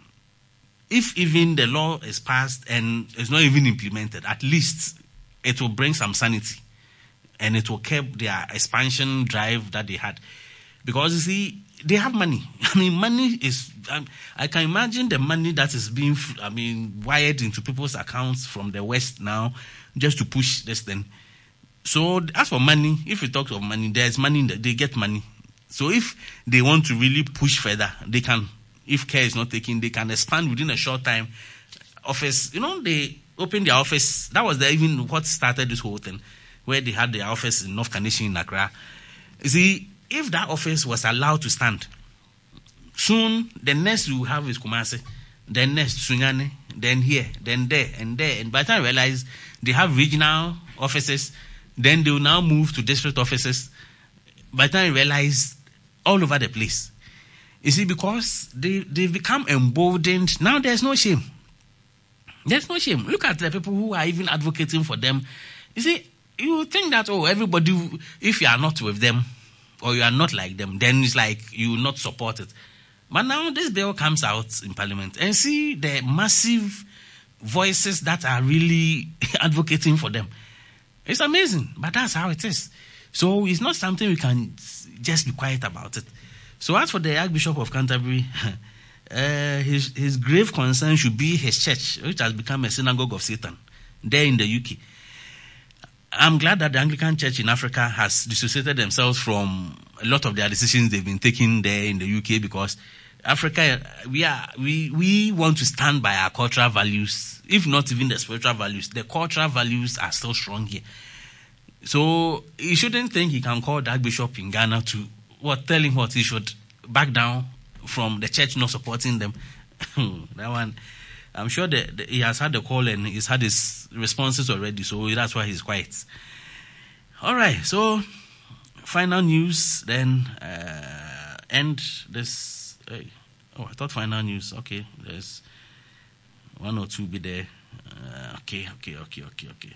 If even the law is passed and it's not even implemented, at least it will bring some sanity and it will keep their expansion drive that they had. Because you see, they have money. I mean, money is, um, I can imagine the money that is being, I mean, wired into people's accounts from the West now, just to push this thing. So, as for money, if we talk of money, there's money, they get money. So, if they want to really push further, they can. If care is not taken, they can expand within a short time. Office, you know, they opened their office. That was the, even what started this whole thing, where they had their office in North Carnation in Accra. You see, if that office was allowed to stand, soon the next you have is Kumasi, then next Sunyani, then here, then there, and there. And by the time you realize they have regional offices, then they will now move to district offices. By the time you realize, all over the place. You see, because they, they become emboldened. Now there's no shame. There's no shame. Look at the people who are even advocating for them. You see, you think that, oh, everybody, if you are not with them, or you are not like them, then it's like you will not support it. But now this bill comes out in Parliament, and see the massive voices that are really advocating for them. It's amazing, but that's how it is. So it's not something we can just be quiet about it. So as for the Archbishop of Canterbury, uh, his, his grave concern should be his church, which has become a synagogue of Satan there in the U K. I'm glad that the Anglican Church in Africa has dissociated themselves from a lot of their decisions they've been taking there in the U K, because Africa, we are we we want to stand by our cultural values, if not even the spiritual values. The cultural values are still strong here. So he shouldn't think he can call the Archbishop in Ghana to what tell him what he should back down from the church not supporting them. That one, I'm sure that that he has had the call and he's had his responses already, so that's why he's quiet. All right, so final news, then uh, end this. Hey, oh, I thought final news. Okay, there's one or two be there. Uh, okay, okay, okay, okay, okay.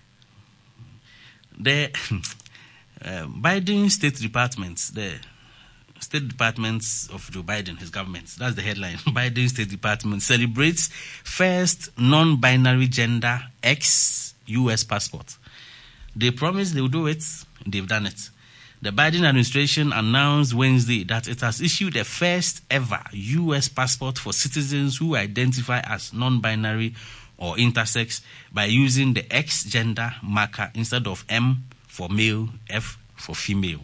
The uh, Biden State Departments, the State Departments of Joe Biden, his government, that's the headline. Biden State Department celebrates first non-binary gender X U S passport. They promised they will do it, they've done it. The Biden administration announced Wednesday that it has issued the first ever U S passport for citizens who identify as non-binary or intersex by using the X gender marker instead of M for male, F for female.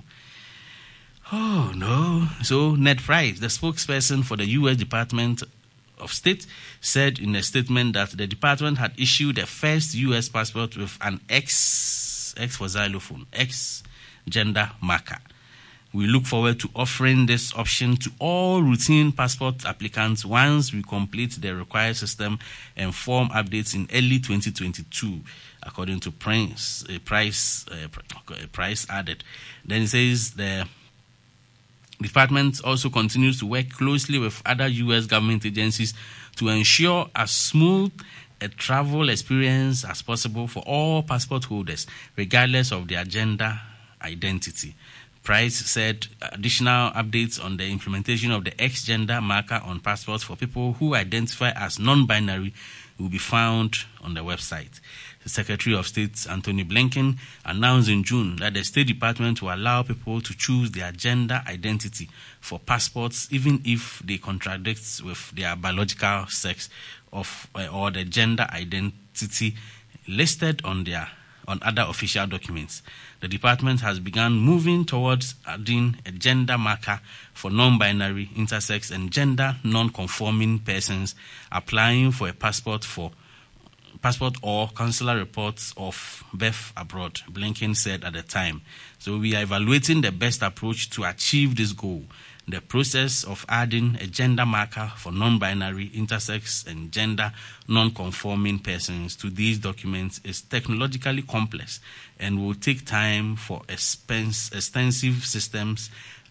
Oh, no. So, Ned Price, the spokesperson for the U S Department of State, said in a statement that the department had issued the first U S passport with an X, X for xylophone, X gender marker. We look forward to offering this option to all routine passport applicants once we complete the required system and form updates in early twenty twenty-two, according to Prince, uh, Price, uh, Price added. Then it says the department also continues to work closely with other U S government agencies to ensure as smooth a travel experience as possible for all passport holders, regardless of their gender identity. Price said additional updates on the implementation of the X gender marker on passports for people who identify as non-binary will be found on the website. The Secretary of State, Anthony Blinken, announced in June that the State Department will allow people to choose their gender identity for passports even if they contradict with their biological sex of, uh, or the gender identity listed on their on other official documents. The department has begun moving towards adding a gender marker for non-binary, intersex, and gender non-conforming persons applying for a passport for passport or consular reports of birth abroad, Blinken said at the time. So we are evaluating the best approach to achieve this goal. The process of adding a gender marker for non-binary, intersex, and gender non-conforming persons to these documents is technologically complex and will take time for expense, extensive systems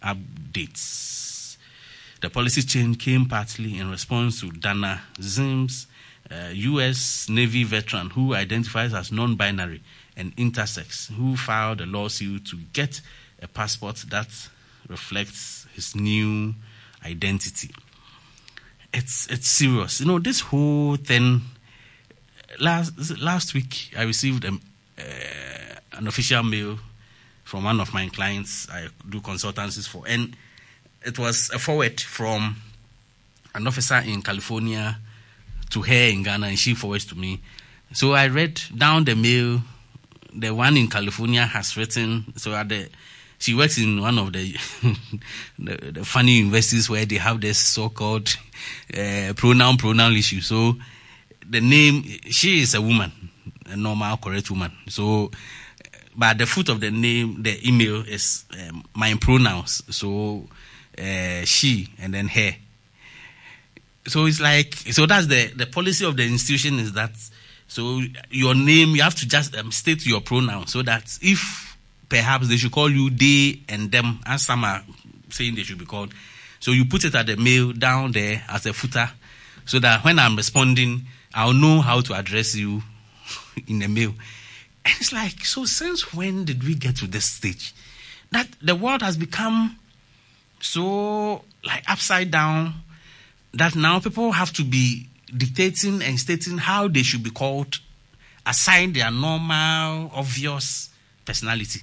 updates. The policy change came partly in response to Dana Zims, a U S Navy veteran who identifies as non-binary and intersex, who filed a lawsuit to get a passport that reflects his new identity. It's it's serious. You know, this whole thing, last last week I received a, uh, an official mail from one of my clients I do consultancies for. And it was a forward from an officer in California to her in Ghana, and she forwards to me. So I read down the mail. The one in California has written, so at the, she works in one of the, the the funny universities where they have this so-called uh, pronoun pronoun issue. So the name, she is a woman, a normal, correct woman. So, but the foot of the name, the email is um, my pronouns. So uh, she and then her. So it's like, so that's the, the policy of the institution is that, so your name, you have to just um, state your pronoun so that if perhaps they should call you they and them, as some are saying they should be called. So you put it at the mail down there as a footer so that when I'm responding, I'll know how to address you in the mail. And it's like, so since when did we get to this stage? That the world has become so like upside down that now people have to be dictating and stating how they should be called aside their normal, obvious personality.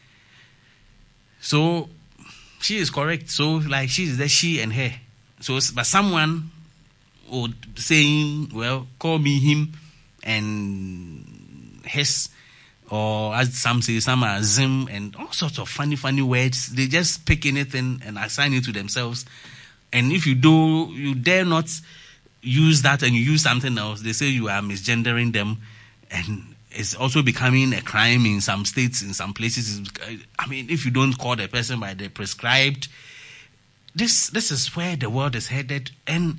So she is correct. So like she is the she and her. So but someone would saying, well, call me him and his, or as some say, some are zim and all sorts of funny, funny words. They just pick anything and assign it to themselves. And if you do, you dare not use that and you use something else, they say you are misgendering them. And it's also becoming a crime in some states, in some places. I mean, if you don't call the person by the prescribed, this this is where the world is headed. And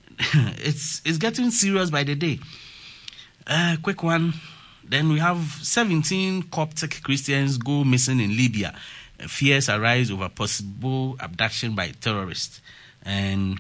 it's it's getting serious by the day. Uh, quick one. Then we have seventeen Coptic Christians go missing in Libya. Fears arise over possible abduction by terrorists. And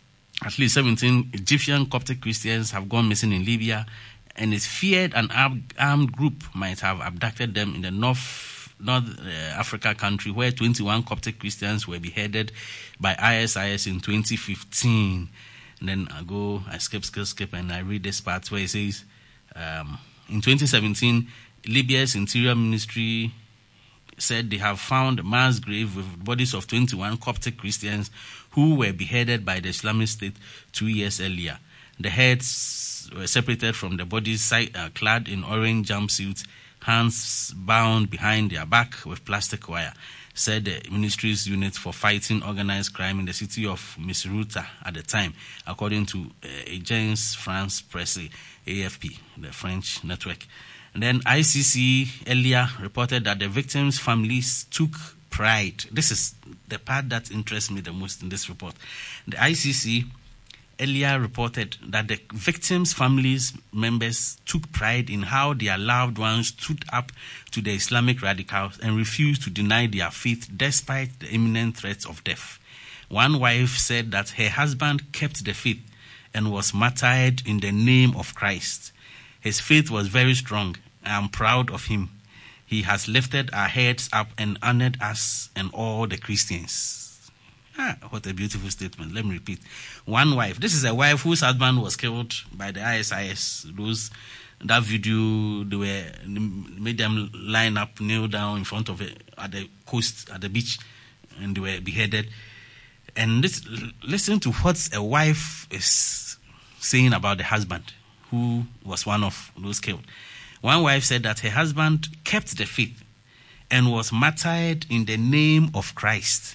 at least seventeen Egyptian Coptic Christians have gone missing in Libya, and it's feared an armed group might have abducted them in the North North uh, Africa country where twenty-one Coptic Christians were beheaded by I S I S in twenty fifteen. And then I go, I skip, skip, skip, and I read this part where it says, um, in twenty seventeen, Libya's Interior Ministry said they have found a mass grave with bodies of twenty-one Coptic Christians who were beheaded by the Islamic State two years earlier. The heads were separated from the bodies, uh, clad in orange jumpsuits, hands bound behind their back with plastic wire, said the ministry's unit for fighting organized crime in the city of Misrata at the time, according to uh, Agence France Presse, A F P, the French network. And then I C C earlier reported that the victims' families took pride. This is the part that interests me the most in this report. The I C C earlier reported that the victims' families members took pride in how their loved ones stood up to the Islamic radicals and refused to deny their faith despite the imminent threats of death. One wife said that her husband kept the faith and was martyred in the name of Christ. His faith was very strong. I am proud of him. He has lifted our heads up and honored us and all the Christians. Ah, what a beautiful statement. Let me repeat. One wife. This is a wife whose husband was killed by the I S I S. Those, that video, they were made them line up, kneel down in front of it at the coast, at the beach, and they were beheaded. And this, listen to what a wife is saying about the husband, who was one of those killed. One wife said that her husband kept the faith and was martyred in the name of Christ.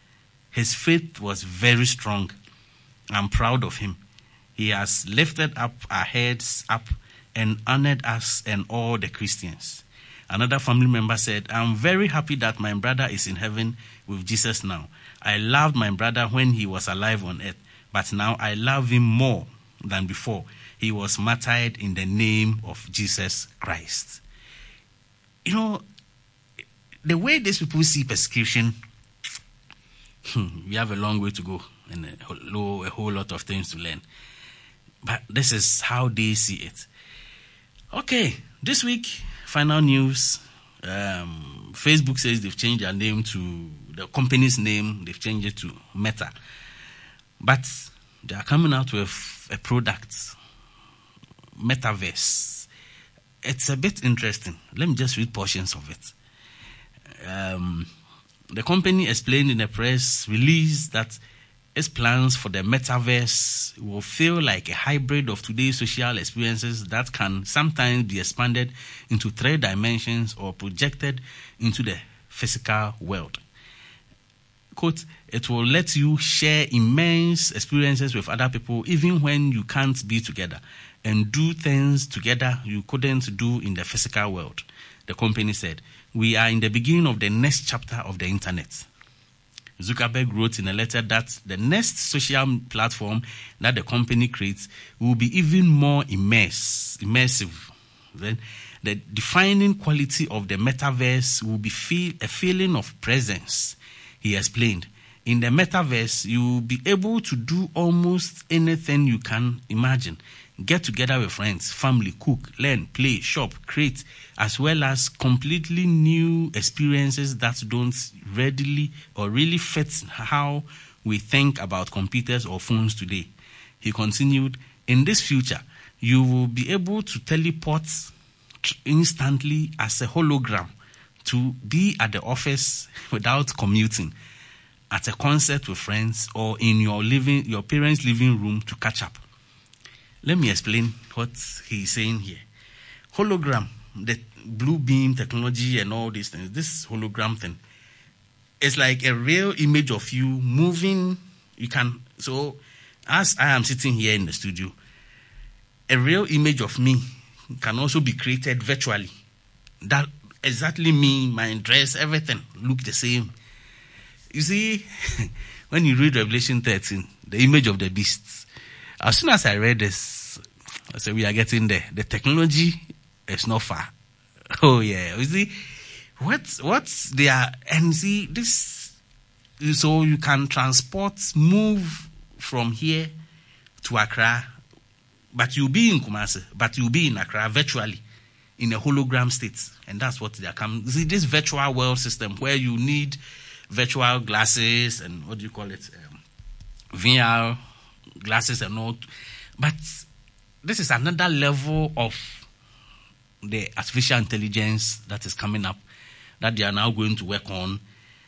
His faith was very strong. I'm proud of him. He has lifted up our heads up and honored us and all the Christians. Another family member said, I'm very happy that my brother is in heaven with Jesus now. I loved my brother when he was alive on earth, but now I love him more than before. He was martyred in the name of Jesus Christ. You know, the way these people see persecution, we have a long way to go and a whole, a whole lot of things to learn. But this is how they see it. Okay, this week, final news. Um, Facebook says they've changed their name to, the company's name, they've changed it to Meta. But they are coming out with a product, Metaverse. It's a bit interesting. Let me just read portions of it. Um, the company explained in a press release that its plans for the metaverse will feel like a hybrid of today's social experiences that can sometimes be expanded into three dimensions or projected into the physical world. Quote, it will let you share immense experiences with other people even when you can't be together, and do things together you couldn't do in the physical world, the company said. We are in the beginning of the next chapter of the internet. Zuckerberg wrote in a letter that the next social platform that the company creates will be even more immerse, immersive. Then, the defining quality of the metaverse will be feel, a feeling of presence, he explained. In the metaverse, you will be able to do almost anything you can imagine. Get together with friends, family, cook, learn, play, shop, create, as well as completely new experiences that don't readily or really fit how we think about computers or phones today. He continued, in this future, you will be able to teleport instantly as a hologram, to be at the office without commuting, at a concert with friends, or in your living, your parents' living room to catch up. Let me explain what he's saying here. Hologram, the blue beam technology and all these things, this hologram thing, it's like a real image of you moving. You can, so as I am sitting here in the studio, a real image of me can also be created virtually. That exactly me, my dress, everything look the same. You see, when you read Revelation thirteen, the image of the beast, as soon as I read this, I said, we are getting there. The technology is not far. Oh, yeah. You see, what, what's there? And see, this, so you can transport, move from here to Accra, but you'll be in Kumasi, but you'll be in Accra virtually, in a hologram state. And that's what they are coming. See, this virtual world system where you need virtual glasses and what do you call it? Um, V R glasses and all. But this is another level of the artificial intelligence that is coming up that they are now going to work on.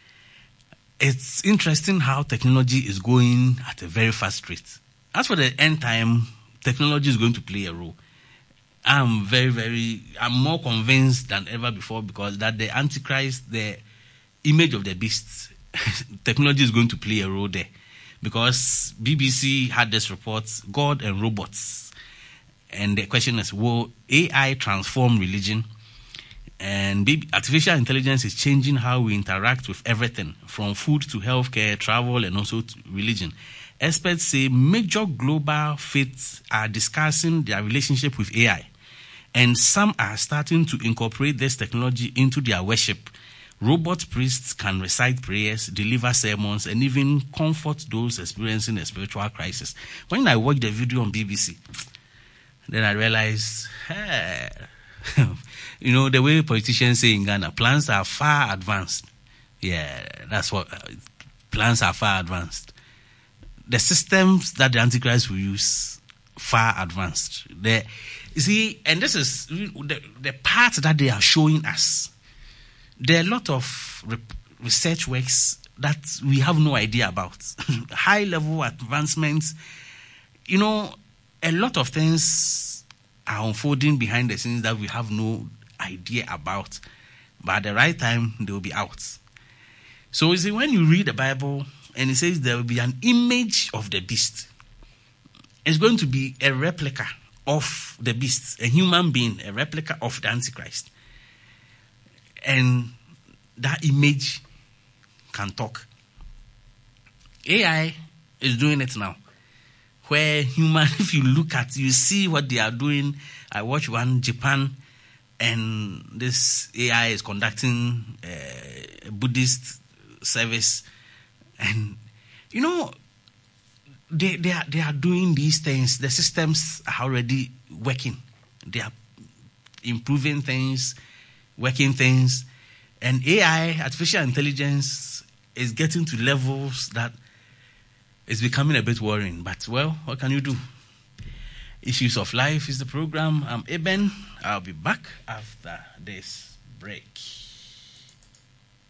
It's interesting how technology is going at a very fast rate. As for the end time, technology is going to play a role. I'm very, very, I'm more convinced than ever before because that the Antichrist, the image of the beast, technology is going to play a role there. Because B B C had this report, God and Robots. And the question is, will A I transform religion? And artificial intelligence is changing how we interact with everything, from food to healthcare, travel, and also to religion. Experts say major global faiths are discussing their relationship with A I. And some are starting to incorporate this technology into their worship. Robot priests can recite prayers, deliver sermons, and even comfort those experiencing a spiritual crisis. When I watched the video on B B C, then I realized, hey, you know, the way politicians say in Ghana, plans are far advanced. Yeah, that's what, uh, plans are far advanced. The systems that the Antichrist will use, far advanced. The, you see, and this is the, the part that they are showing us. There are a lot of re- research works that we have no idea about. High-level advancements. You know, a lot of things are unfolding behind the scenes that we have no idea about. But at the right time, they will be out. So, you see, when you read the Bible and it says there will be an image of the beast, it's going to be a replica of the beast, a human being, a replica of the Antichrist. And that image can talk. A I is doing it now. Where human, if you look at, you see what they are doing. I watched one, Japan, and this A I is conducting a Buddhist service. And, you know, they, they, are, they are doing these things. The systems are already working. They are improving things, working things, and A I, artificial intelligence, is getting to levels that is becoming a bit worrying. But, well, what can you do? Issues of Life is the program. I'm Eben. I'll be back after this break.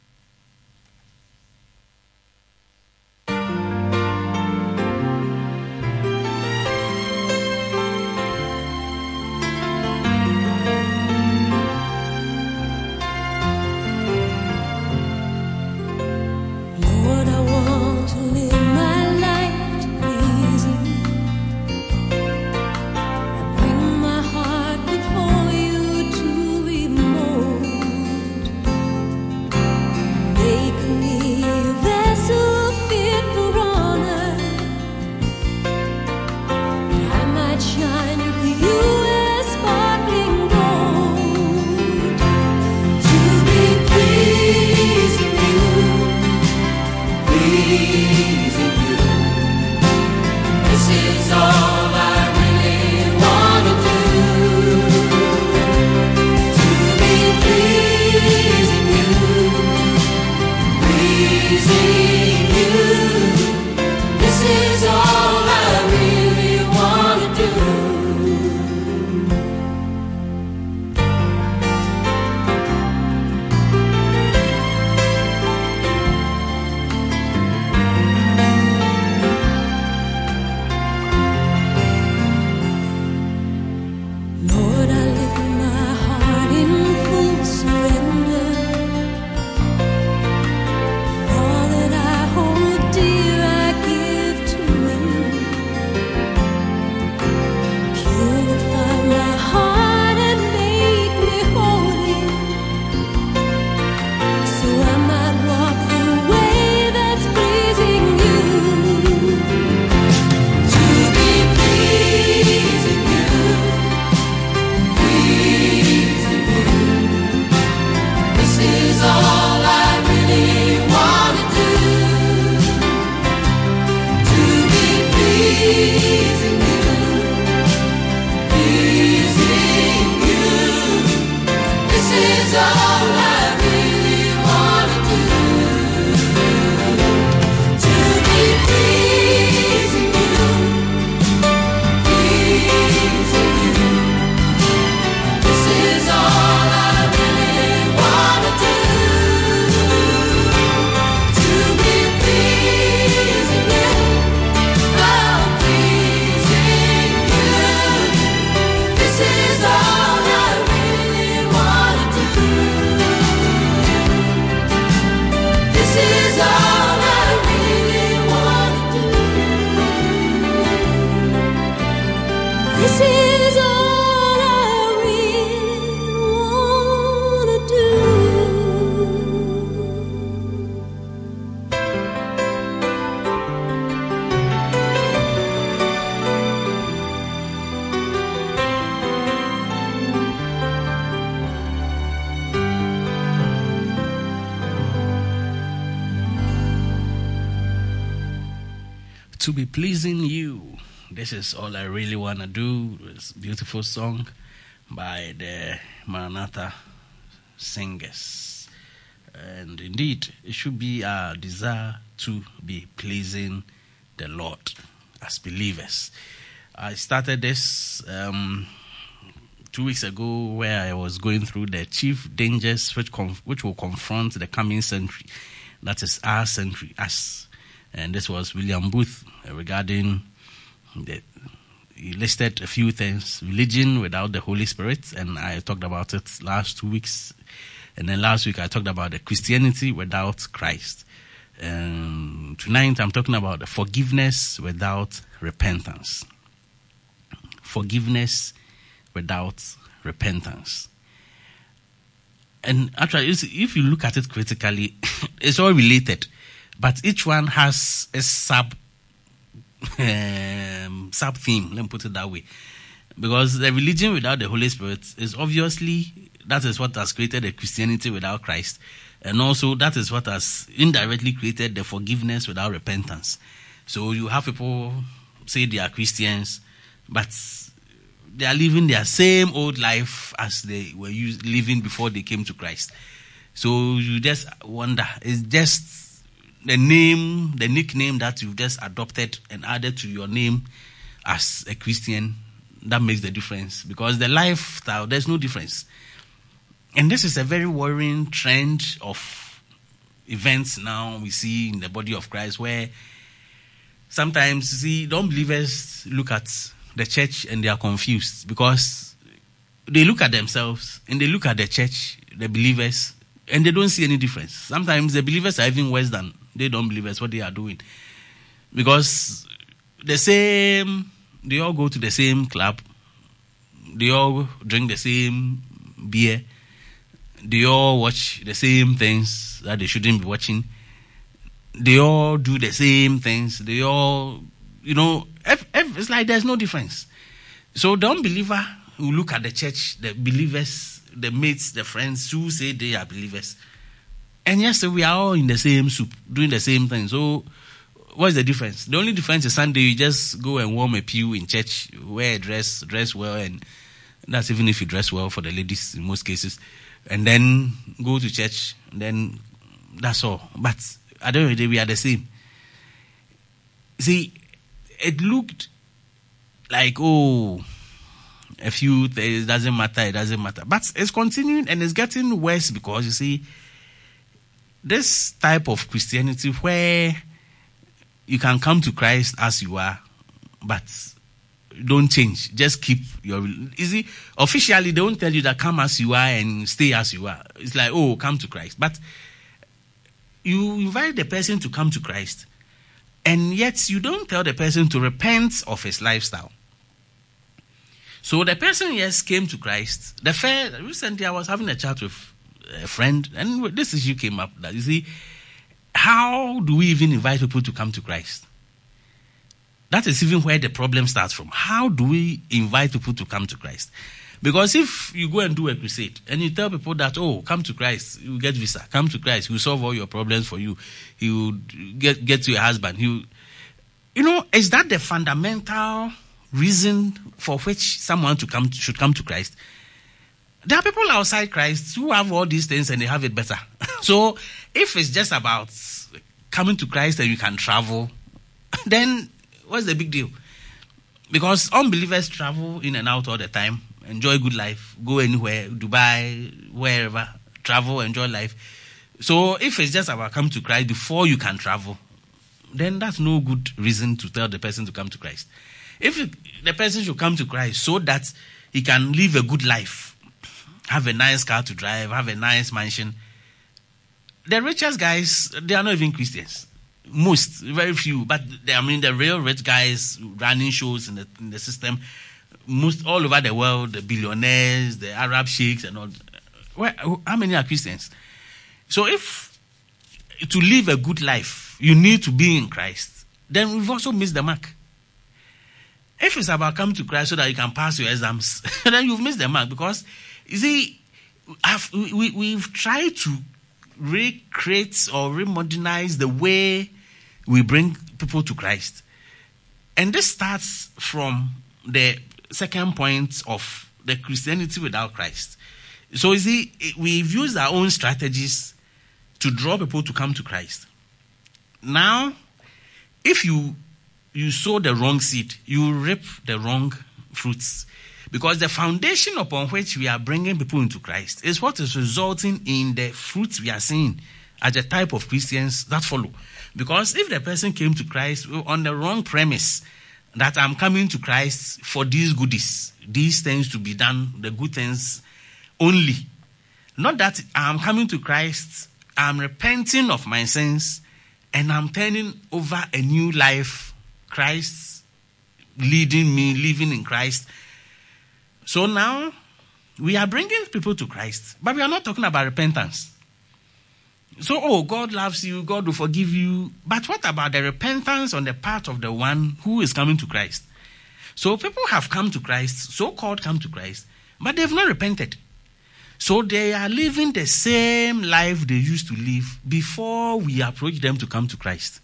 To be pleasing you. This is all I really want to do. It's a beautiful song by the Maranatha singers. And indeed, it should be our desire to be pleasing the Lord as believers. I started this um, two weeks ago where I was going through the chief dangers which, conf- which will confront the coming century. That is our century, us. And this was William Booth uh, regarding the, he listed a few things, religion without the Holy Spirit, and I talked about it last two weeks. And then last week I talked about the Christianity without Christ. Um, tonight I'm talking about the forgiveness without repentance. Forgiveness without repentance. And actually, if you look at it critically, it's all related. But each one has a sub um, sub theme. Let me put it that way, because the religion without the Holy Spirit is obviously that is what has created the Christianity without Christ, and also that is what has indirectly created the forgiveness without repentance. So you have people say they are Christians, but they are living their same old life as they were used, living before they came to Christ. So you just wonder, it's just the name, the nickname that you've just adopted and added to your name as a Christian, that makes the difference. Because the lifestyle, there's no difference. And this is a very worrying trend of events now we see in the body of Christ, where sometimes, you see, non-believers look at the church and they are confused because they look at themselves and they look at the church, the believers, and they don't see any difference. Sometimes the believers are even worse than they don't believe what they are doing. Because the same, they all go to the same club, they all drink the same beer, they all watch the same things that they shouldn't be watching, they all do the same things, they all, you know, it's like there's no difference. So the unbeliever who look at the church, the believers, the mates, the friends who say they are believers, and yes, we are all in the same soup, doing the same thing. So what's the difference? The only difference is Sunday, you just go and warm a pew in church, wear a dress, dress well, and that's even if you dress well for the ladies in most cases, and then go to church, and then that's all. But at the end of the day, we are the same. See, it looked like, oh, a few things, it doesn't matter, it doesn't matter. But it's continuing and it's getting worse because, you see, this type of Christianity where you can come to Christ as you are, but don't change. Just keep your... You see, officially, they don't tell you that come as you are and stay as you are. It's like, oh, come to Christ. But you invite the person to come to Christ, and yet you don't tell the person to repent of his lifestyle. So the person, yes, came to Christ. The fair, recently I was having a chat with a friend, and this issue came up. That you see, how do we even invite people to come to Christ? That is even where the problem starts from. How do we invite people to come to Christ? Because if you go and do a crusade and you tell people that, oh, come to Christ, you get visa, come to Christ, he will solve all your problems for you, he will get get to your husband. He will, you know, is that the fundamental reason for which someone to come to, should come to Christ? There are people outside Christ who have all these things and they have it better. So if it's just about coming to Christ and you can travel, then what's the big deal? Because unbelievers travel in and out all the time, enjoy good life, go anywhere, Dubai, wherever, travel, enjoy life. So if it's just about come to Christ before you can travel, then that's no good reason to tell the person to come to Christ. If it, the person should come to Christ so that he can live a good life, have a nice car to drive, have a nice mansion. The richest guys, they are not even Christians. Most, very few. But they, I mean, the real rich guys running shows in the, in the system, most all over the world, the billionaires, the Arab sheikhs and all. Where, how many are Christians? So if to live a good life, you need to be in Christ, then we've also missed the mark. If it's about coming to Christ so that you can pass your exams, then you've missed the mark. Because, you see, I've, we, we've tried to recreate or remodernize the way we bring people to Christ. And this starts from the second point of the Christianity without Christ. So you see, we've used our own strategies to draw people to come to Christ. Now, if you you sow the wrong seed, you reap the wrong fruits. Because the foundation upon which we are bringing people into Christ is what is resulting in the fruits we are seeing as a type of Christians that follow. Because if the person came to Christ on the wrong premise, that I'm coming to Christ for these goodies, these things to be done, the good things only. Not that I'm coming to Christ, I'm repenting of my sins, and I'm turning over a new life, Christ leading me, living in Christ. So now, we are bringing people to Christ, but we are not talking about repentance. So, oh, God loves you, God will forgive you. But what about the repentance on the part of the one who is coming to Christ? So people have come to Christ, so-called come to Christ, but they have not repented. So they are living the same life they used to live before we approach them to come to Christ.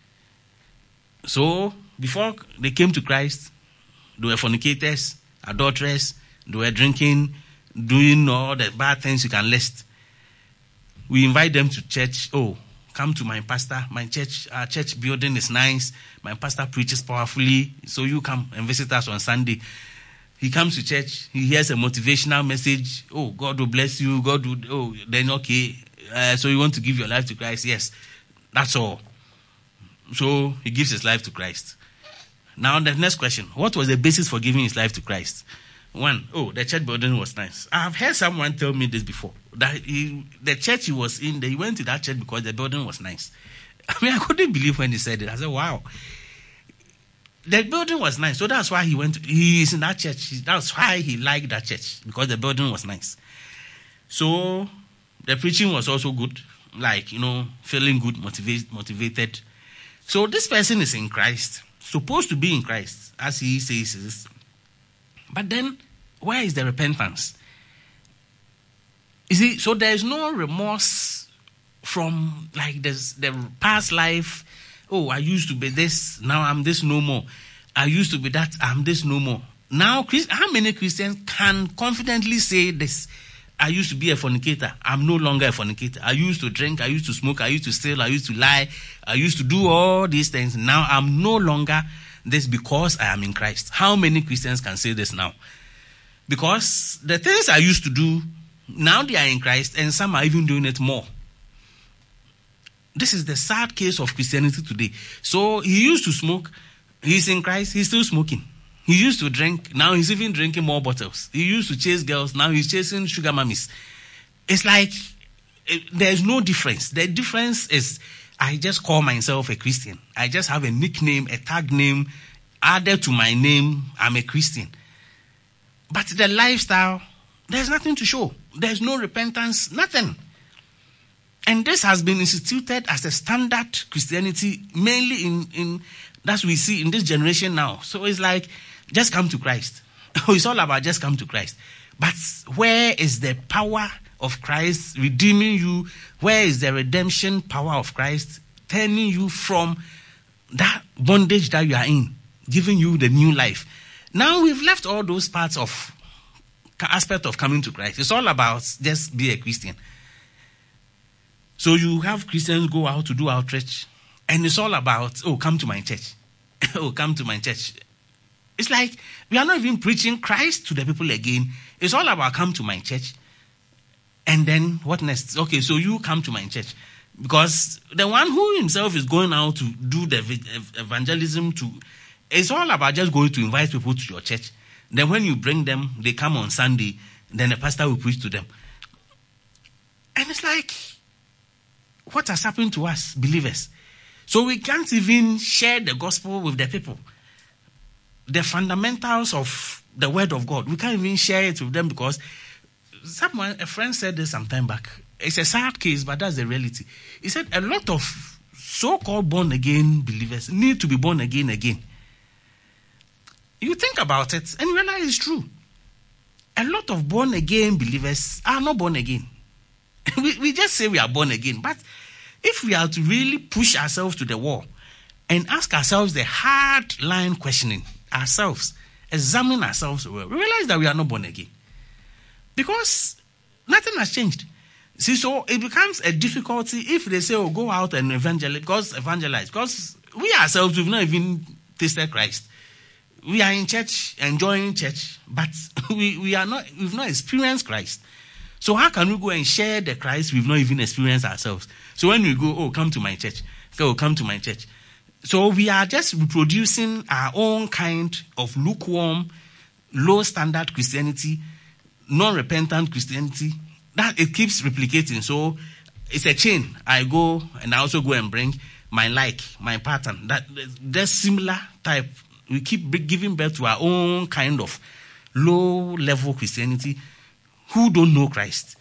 So, before they came to Christ, they were fornicators, adulterers, they were drinking, doing all the bad things you can list. We invite them to church. Oh, come to my pastor. My church, our church building is nice. My pastor preaches powerfully. So you come and visit us on Sunday. He comes to church. He hears a motivational message. Oh, God will bless you. God will, oh, then okay. Uh, so you want to give your life to Christ? Yes. That's all. So he gives his life to Christ. Now the next question. What was the basis for giving his life to Christ? One, oh, the church building was nice. I have heard someone tell me this before. That he, the church he was in, he went to that church because the building was nice. I mean, I couldn't believe when he said it. I said, wow. The building was nice. So that's why he went. To, he is in that church. That's why he liked that church. Because the building was nice. So the preaching was also good. Like, you know, feeling good, motivate, motivated. So this person is in Christ. Supposed to be in Christ. As he says is. But then, where is the repentance? You see, so there is no remorse from like this, the past life. Oh, I used to be this, now I'm this no more. I used to be that, I'm this no more. Now, how many Christians can confidently say this? I used to be a fornicator. I'm no longer a fornicator. I used to drink. I used to smoke. I used to steal. I used to lie. I used to do all these things. Now I'm no longer this because I am in Christ. How many Christians can say this now? Because the things I used to do, now they are in Christ, and some are even doing it more. This is the sad case of Christianity today. So he used to smoke. He's in Christ. He's still smoking. He used to drink. Now he's even drinking more bottles. He used to chase girls. Now he's chasing sugar mummies. It's like it, there's no difference. The difference is I just call myself a Christian. I just have a nickname, a tag name added to my name. I'm a Christian. But the lifestyle, there's nothing to show. There's no repentance, nothing. And this has been instituted as a standard Christianity, mainly in, in that we see in this generation now. So it's like, just come to Christ. It's all about just come to Christ. But where is the power of Christ redeeming you? Where is the redemption power of Christ turning you from that bondage that you are in, giving you the new life? Now we've left all those parts of aspect of coming to Christ. It's all about just be a Christian. So you have Christians go out to do outreach, and it's all about, oh, come to my church. oh, come to my church. It's like we are not even preaching Christ to the people again. It's all about come to my church. And then what next? Okay, so you come to my church. Because the one who himself is going out to do the evangelism, to it's all about just going to invite people to your church. Then when you bring them, they come on Sunday, then the pastor will preach to them. And it's like, what has happened to us, believers? So we can't even share the gospel with the people. The fundamentals of the word of God, we can't even share it with them because someone, a friend said this some time back. It's a sad case, but that's the reality. He said a lot of so-called born-again believers need to be born again again. You think about it and realize it's true. A lot of born-again believers are not born again. we, we just say we are born again, but if we are to really push ourselves to the wall and ask ourselves the hard line questioning, ourselves, examine ourselves, we realize that we are not born again. Because nothing has changed. See, so it becomes a difficulty if they say, oh, go out and evangelize, because evangelize, because we ourselves, we've not even tasted Christ. We are in church, enjoying church, but we, we are not, we've not experienced Christ. So how can we go and share the Christ we've not even experienced ourselves? So when we go, oh, come to my church, go, come to my church. So we are just reproducing our own kind of lukewarm, low standard Christianity, non-repentant Christianity, that it keeps replicating. So it's a chain. I go and I also go and bring my like, my pattern. That there's similar type. We keep giving birth to our own kind of low-level Christianity who don't know Christ.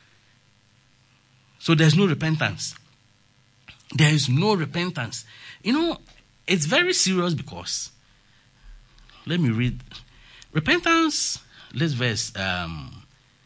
So there's no repentance. There is no repentance. You know, it's very serious because, let me read. Repentance, this verse, um,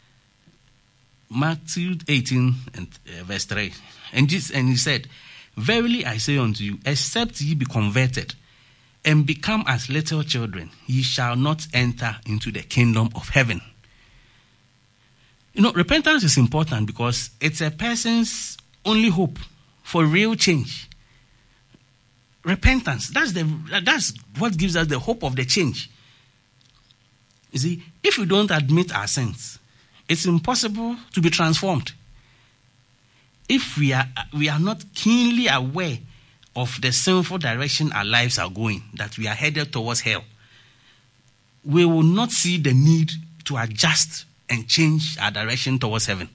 Matthew eighteen and uh, verse three. And, Jesus, and he said, verily I say unto you, except ye be converted and become as little children, ye shall not enter into the kingdom of heaven. You know, repentance is important because it's a person's only hope for real change. Repentance, that's the that's what gives us the hope of the change. You see, if we don't admit our sins, it's impossible to be transformed. If we are we are not keenly aware of the sinful direction our lives are going, that we are headed towards hell, we will not see the need to adjust and change our direction towards heaven.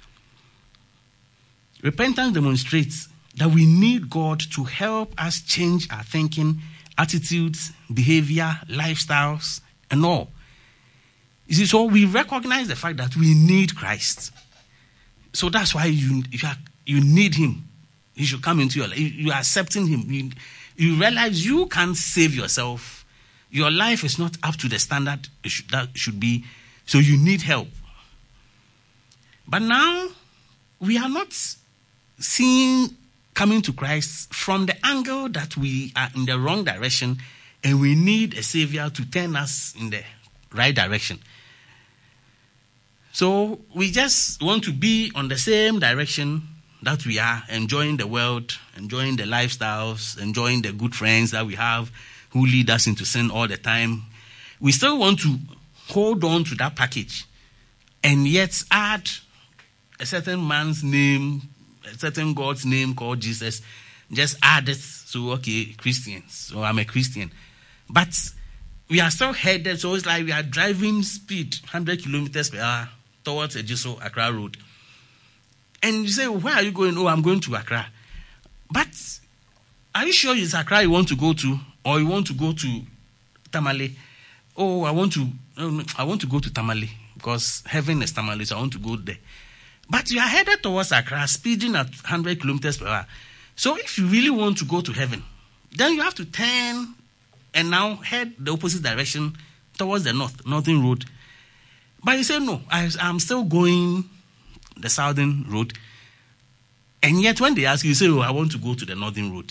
Repentance demonstrates that we need God to help us change our thinking, attitudes, behavior, lifestyles, and all. You see, so we recognize the fact that we need Christ. So that's why you you, are, you need him. He should come into your life. You, you are accepting him. You, you realize you can't save yourself. Your life is not up to the standard it should, that should be. So you need help. But now, we are not seeing coming to Christ from the angle that we are in the wrong direction and we need a savior to turn us in the right direction. So we just want to be on the same direction that we are, enjoying the world, enjoying the lifestyles, enjoying the good friends that we have who lead us into sin all the time. We still want to hold on to that package and yet add a certain man's name, a certain God's name called Jesus, just add it. So, okay, Christians. So I'm a Christian. But we are still headed, so it's like we are driving speed, one hundred kilometers per hour, towards Ejiso Accra Road. And you say, where are you going? Oh, I'm going to Accra. But are you sure it's Accra you want to go to? Or you want to go to Tamale? Oh, I want to, I want to go to Tamale because heaven is Tamale, so I want to go there. But you are headed towards Accra, speeding at one hundred kilometers per hour. So if you really want to go to heaven, then you have to turn and now head the opposite direction towards the north, northern road. But you say, no, I, I'm still going the southern road. And yet when they ask you, you say, oh, I want to go to the northern road.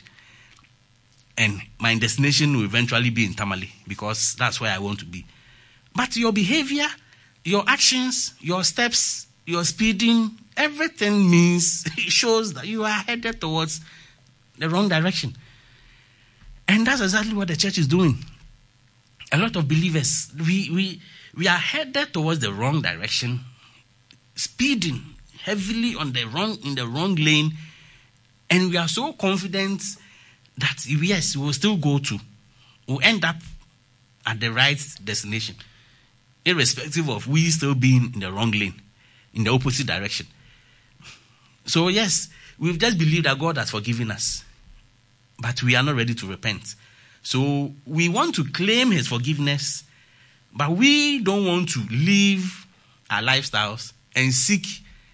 And my destination will eventually be in Tamale because that's where I want to be. But your behavior, your actions, your steps, your speeding, everything means, it shows that you are headed towards the wrong direction. And that's exactly what the church is doing. A lot of believers, we we we are headed towards the wrong direction, speeding heavily on the wrong in the wrong lane, and we are so confident that yes, we will still go to, we'll end up at the right destination, irrespective of we still being in the wrong lane, in the opposite direction. So yes, we've just believed that God has forgiven us, but we are not ready to repent. So we want to claim his forgiveness, but we don't want to live our lifestyles and seek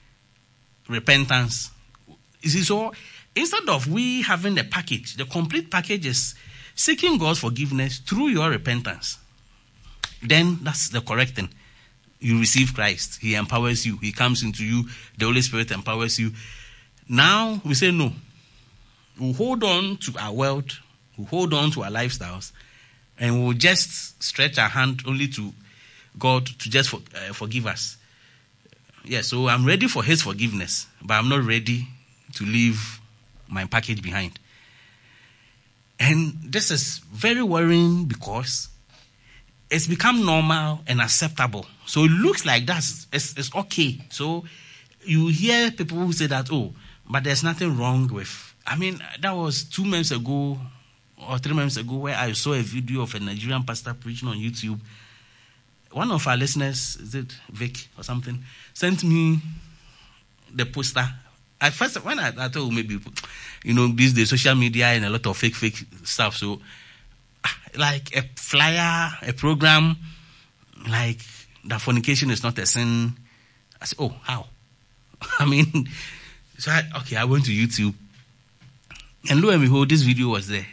repentance. You see, so instead of we having the package, the complete package is seeking God's forgiveness through your repentance. Then that's the correct thing. You receive Christ. He empowers you. He comes into you. The Holy Spirit empowers you. Now we say no. We hold on to our world. we hold on to our lifestyles, and we'll just stretch our hand only to God to just for, uh, forgive us. Yeah, so I'm ready for his forgiveness, but I'm not ready to leave my package behind. And this is very worrying because it's become normal and acceptable. So it looks like that's it's, it's okay. So you hear people who say that, oh, but there's nothing wrong with. I mean, that was two months ago or three months ago where I saw a video of a Nigerian pastor preaching on YouTube. One of our listeners, is it Vic or something, sent me the poster. At first, when I, I thought maybe, you know, these days social media and a lot of fake, fake stuff. So, like a flyer, a program, like that fornication is not a sin. I said, oh, how? I mean, so I, okay, I went to YouTube, and lo and behold, this video was there.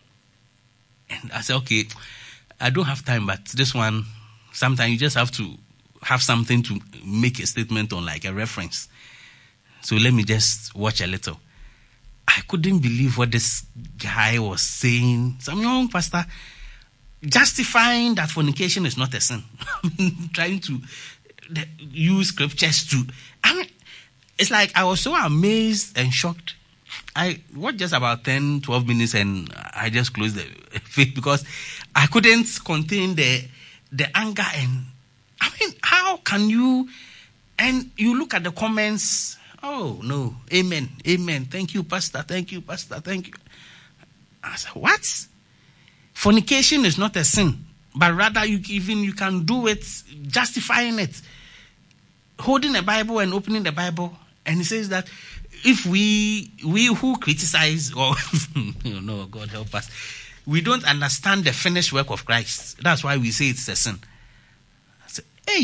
And I said, okay, I don't have time, but this one, sometimes you just have to have something to make a statement on, like a reference. So let me just watch a little. I couldn't believe what this guy was saying. Some young pastor justifying that fornication is not a sin. I mean, trying to use scriptures to. I mean, it's like I was so amazed and shocked. I watched just about ten, twelve minutes and I just closed the feed because I couldn't contain the the anger. And I mean, how can you? And you look at the comments. Oh, no. Amen. Amen. Thank you, Pastor. Thank you, Pastor. Thank you. I said, what? Fornication is not a sin, but rather you even you can do it, justifying it. Holding the Bible and opening the Bible. And he says that if we we who criticize, or, you know, God help us, we don't understand the finished work of Christ. That's why we say it's a sin. I said, hey,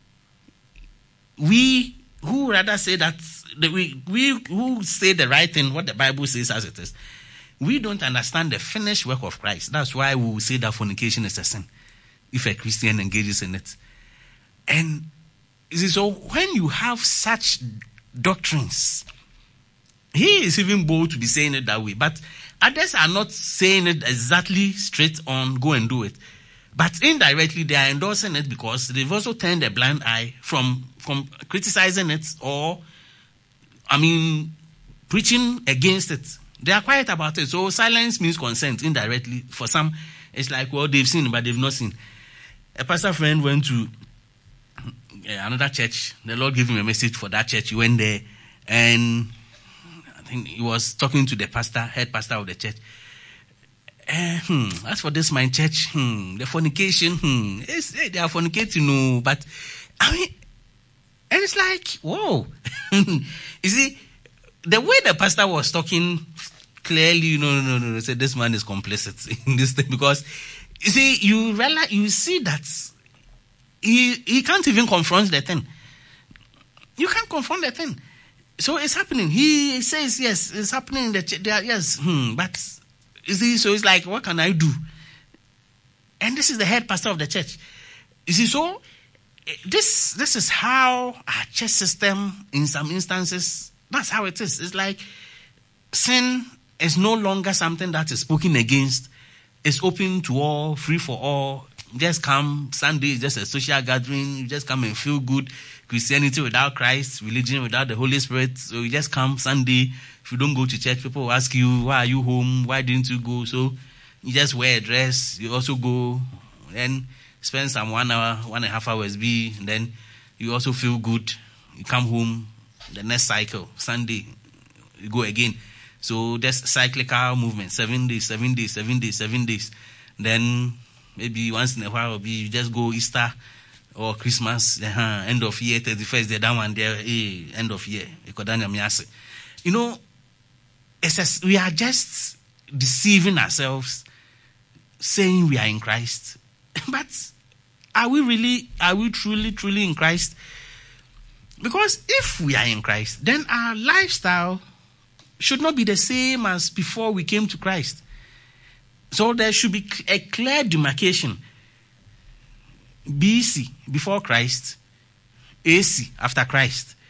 we who rather say that, we, we who say the right thing, what the Bible says as it is, we don't understand the finished work of Christ. That's why we will say that fornication is a sin if a Christian engages in it. And you see, so when you have such doctrines, he is even bold to be saying it that way. But others are not saying it exactly straight on, go and do it. But indirectly, they are endorsing it because they've also turned a blind eye from, from criticizing it or, I mean, preaching against it. They are quiet about it. So silence means consent indirectly. For some, it's like, well, they've seen, but they've not seen. A pastor friend went to uh, another church. The Lord gave him a message for that church. He went there and I think he was talking to the pastor, head pastor of the church. Uh, hmm, as for this, my church, hmm, the fornication, hmm, it's, hey, they are fornicating, no, but I mean, and it's like, whoa. You see, the way the pastor was talking, clearly, no, no, no, no, said this man is complicit in this thing because, you see, you realize, you see that he he can't even confront the thing. You can't confront the thing. So it's happening. He says, yes, it's happening in the church. Yes, hmm, but. You see, so it's like, what can I do? And this is the head pastor of the church. You see, so this this is how our church system, in some instances, that's how it is. It's like sin is no longer something that is spoken against. It's open to all, free for all. Just come, Sunday is just a social gathering. You just come and feel good. Christianity without Christ, religion without the Holy Spirit. So you just come Sunday. If you don't go to church, people will ask you, why are you home? Why didn't you go? So you just wear a dress. You also go and spend some one hour, one and a half hours be. And then you also feel good. You come home. The next cycle, Sunday, you go again. So there's cyclical movement. Seven days, seven days, seven days, seven days. Then maybe once in a while, be you just go Easter or Christmas, uh, end of year, thirty-first, they're down one there, hey, end of year. You know, it's a, we are just deceiving ourselves, saying we are in Christ. But are we really, are we truly, truly in Christ? Because if we are in Christ, then our lifestyle should not be the same as before we came to Christ. So there should be a clear demarcation. B C, before Christ. A C, after Christ.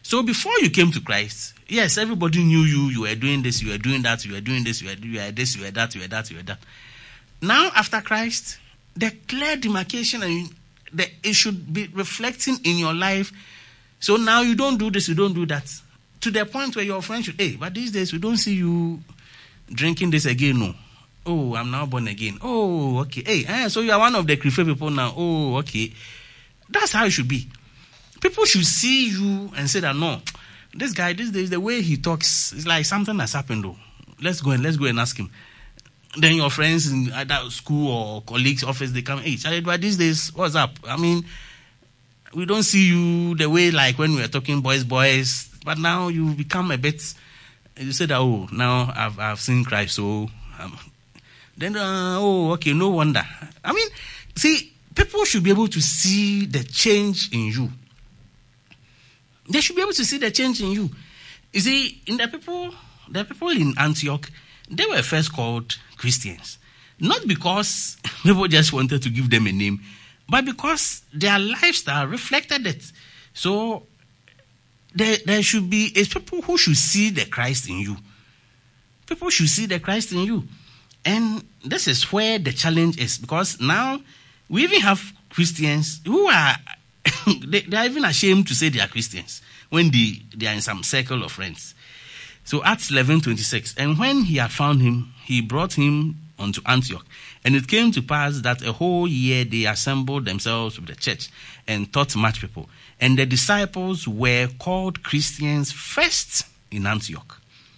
So before you came to Christ, yes, everybody knew you. You were doing this, you were doing that, you were doing this, you were, you were this, you were that, you were that, you were that. Now, after Christ, the clear demarcation, and the, it should be reflecting in your life. So now you don't do this, you don't do that. To the point where your friends should, hey, but these days we don't see you drinking this again, no. Oh, I'm now born again. Oh, okay. Hey, eh, so you are one of the Christian people now. Oh, okay. That's how it should be. People should see you and say that, no, this guy, this days, the way he talks, it's like something has happened, though. Let's go and let's go and ask him. Then your friends in either school or colleagues' office, they come, hey, Charlie, but these days, what's up? I mean, we don't see you the way like when we were talking boys, boys, but now you become a bit, you say that, oh, now I've I've seen Christ, so, um, then, uh, oh, okay, no wonder. I mean, see, people should be able to see the change in you. They should be able to see the change in you. You see, in the people, the people in Antioch, they were first called Christians. Not because people just wanted to give them a name, but because their lifestyle reflected it. So, there, there should be a people who should see the Christ in you. People should see the Christ in you. And this is where the challenge is, because now we even have Christians who are, they, they are even ashamed to say they are Christians when they, they are in some circle of friends. So Acts eleven twenty-six, and when he had found him, he brought him unto Antioch. And it came to pass that a whole year they assembled themselves with the church and taught much people. And the disciples were called Christians first in Antioch.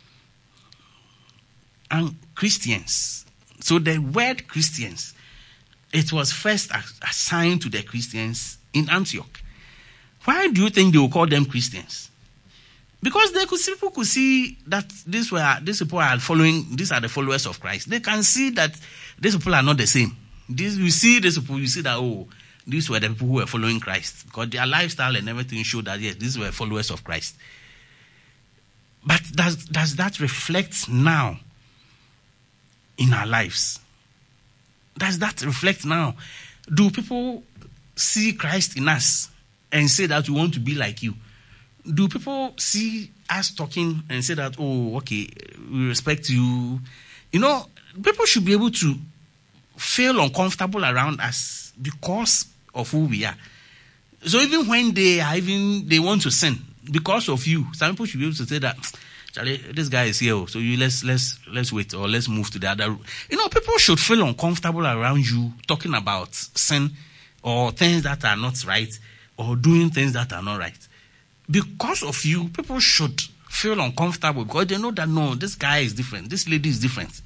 And Christians. So the word Christians, it was first assigned to the Christians in Antioch. Why do you think they will call them Christians? Because they could, people could see that these were these people are following. These are the followers of Christ. They can see that these people are not the same. These, you see these people, you see that, oh, these were the people who were following Christ, because their lifestyle and everything showed that yes, these were followers of Christ. But does does that reflect now in our lives? Does that reflect now? Do people see Christ in us and say that we want to be like you? Do people see us talking and say that, oh, okay, we respect you? You know, people should be able to feel uncomfortable around us because of who we are. So even when they are even, they want to sin because of you, some people should be able to say that, Charlie, this guy is here, so you let's let's let's wait or let's move to the other room. You know, people should feel uncomfortable around you talking about sin or things that are not right or doing things that are not right. Because of you, people should feel uncomfortable because they know that, no, this guy is different. This lady is different.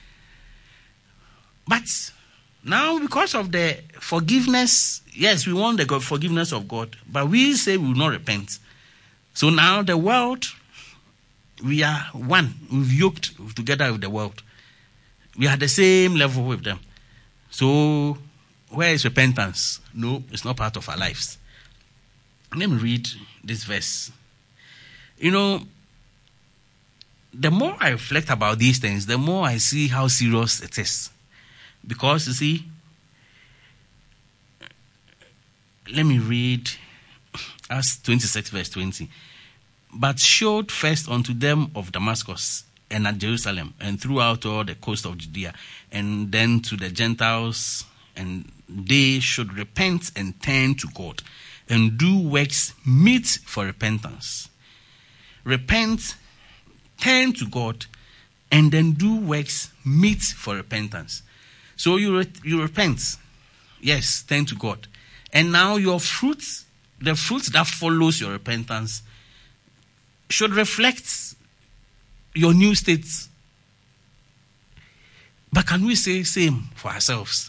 But now, because of the forgiveness, yes, we want the forgiveness of God, but we say we will not repent. So now the world, we are one. We've yoked together with the world. We are the same level with them. So where is repentance? No, it's not part of our lives. Let me read this verse. You know, the more I reflect about these things, the more I see how serious it is. Because, you see, let me read Acts twenty-six, verse twenty. But showed first unto them of Damascus and at Jerusalem and throughout all the coast of Judea, and then to the Gentiles, and they should repent and turn to God and do works meet for repentance. Repent, turn to God, and then do works meet for repentance. So you re- you repent, yes, turn to God, and now your fruits, the fruits that follows your repentance, should reflect your new state. But can we say same for ourselves?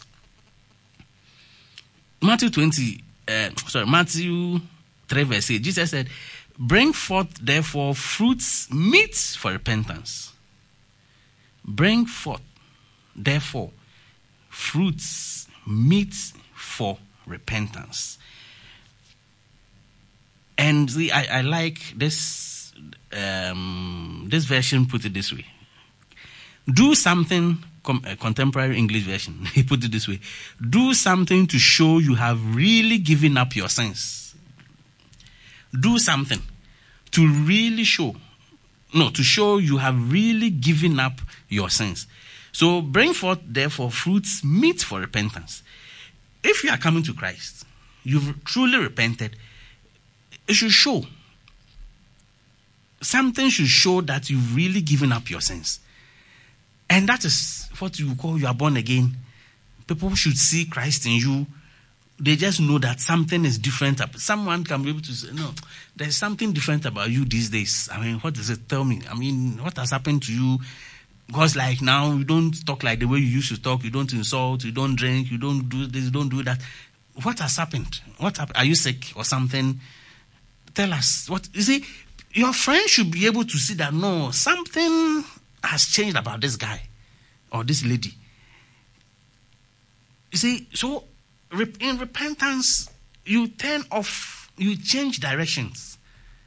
Matthew twenty. Uh, sorry, Matthew three verse eight, Jesus said, bring forth therefore fruits meet for repentance. Bring forth therefore fruits meet for repentance. And see, I, I like this um, this version put it this way. Do something, com- uh, contemporary English version, he put it this way. Do something to show you have really given up your sins. Do something to really show, no, to show you have really given up your sins. So bring forth, therefore, fruits meet for repentance. If you are coming to Christ, you've truly repented, it should show. Something should show that you've really given up your sins. And that is what you call you are born again. People should see Christ in you. They just know that something is different. Someone can be able to say, no, there's something different about you these days. I mean, what does it tell me? I mean, what has happened to you? Because like now, you don't talk like the way you used to talk. You don't insult. You don't drink. You don't do this. You don't do that. What has happened? What happened? Are you sick or something? Tell us. What you see? Your friend should be able to see that, no, something has changed about this guy or this lady. You see, so in repentance, you turn off, you change directions.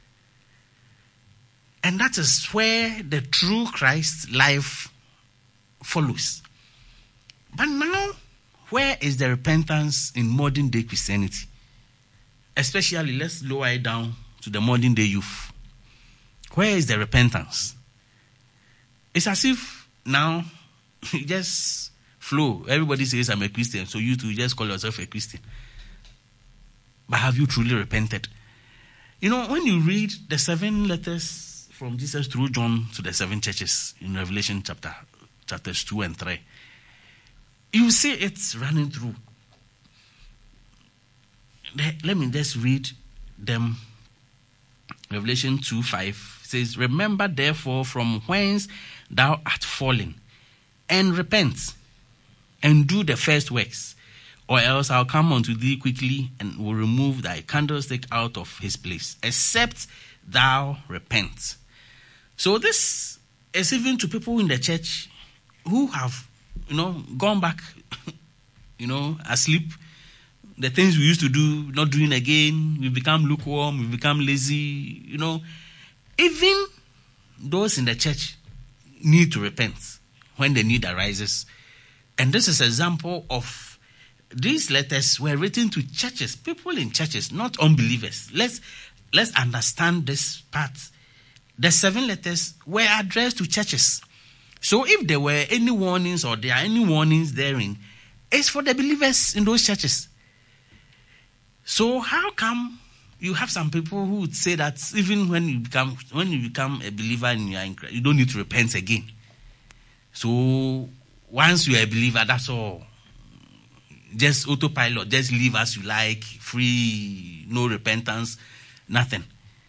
And that is where the true Christ life follows. But now, where is the repentance in modern day Christianity? Especially, let's lower it down to the modern day youth. Where is the repentance? It's as if now you just flow. Everybody says I'm a Christian, so you too just call yourself a Christian. But have you truly repented? You know, when you read the seven letters from Jesus through John to the seven churches in Revelation chapter chapters two and three, you see it's running through. Let me just read them. Revelation two five says, remember therefore from whence thou art fallen, and repent, and do the first works, or else I'll come unto thee quickly, and will remove thy candlestick out of his place, except thou repent. So this is even to people in the church who have, you know, gone back, you know, asleep. The things we used to do, not doing again. We become lukewarm. We become lazy. You know, even those in the church need to repent when the need arises. And this is an example of these letters were written to churches, people in churches, not unbelievers. Let's let's understand this part. The seven letters were addressed to churches. So if there were any warnings or there are any warnings therein, it's for the believers in those churches. So how come you have some people who would say that even when you become when you become a believer and you are in Christ, you don't need to repent again? So once you are a believer, that's all. Just autopilot, just live as you like, free, no repentance, nothing.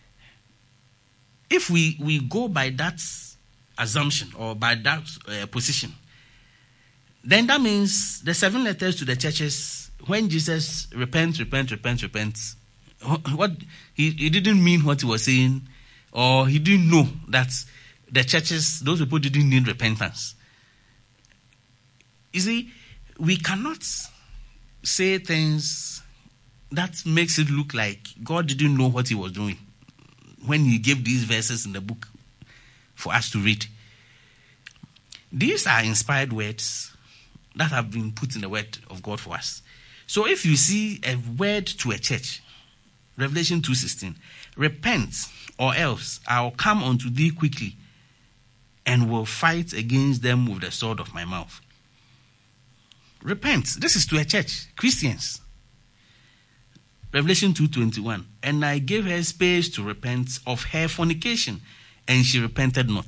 If we, we go by that assumption or by that uh, position, then that means the seven letters to the churches, when Jesus repent, repent, repent, repent, what he, he didn't mean what he was saying, or he didn't know that the churches, those people didn't need repentance. You see, we cannot say things that makes it look like God didn't know what he was doing when he gave these verses in the book for us to read. These are inspired words that have been put in the word of God for us. So if you see a word to a church, Revelation two sixteen, repent, or else I'll come unto thee quickly, and will fight against them with the sword of my mouth. Repent. This is to a church, Christians. Revelation two twenty-one, and I gave her space to repent of her fornication, and she repented not.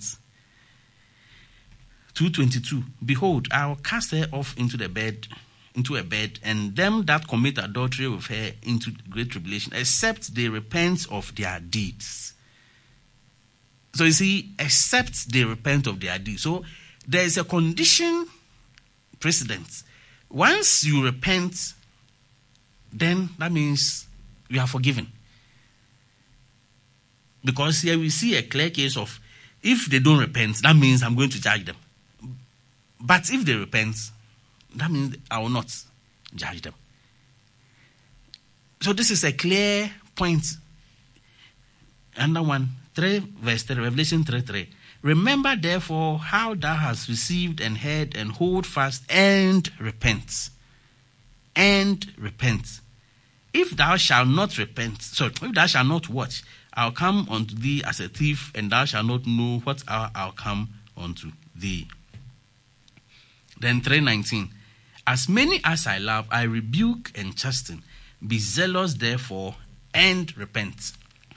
two twenty-two, behold, I will cast her off into the bed, into a bed, and them that commit adultery with her into great tribulation, except they repent of their deeds. So you see, except they repent of their deeds. So there is a condition precedent. Once you repent, then that means you are forgiven. Because here we see a clear case of, if they don't repent, that means I'm going to judge them. But if they repent, that means I will not judge them. So this is a clear point. Another one, three verse three, Revelation three three. Remember therefore how thou hast received and heard, and hold fast and repent. And repent. If thou shalt not repent, sorry, if thou shalt not watch, I'll come unto thee as a thief, and thou shalt not know what hour I'll come unto thee. Then three nineteen. As many as I love, I rebuke and chasten. Be zealous, therefore, and repent.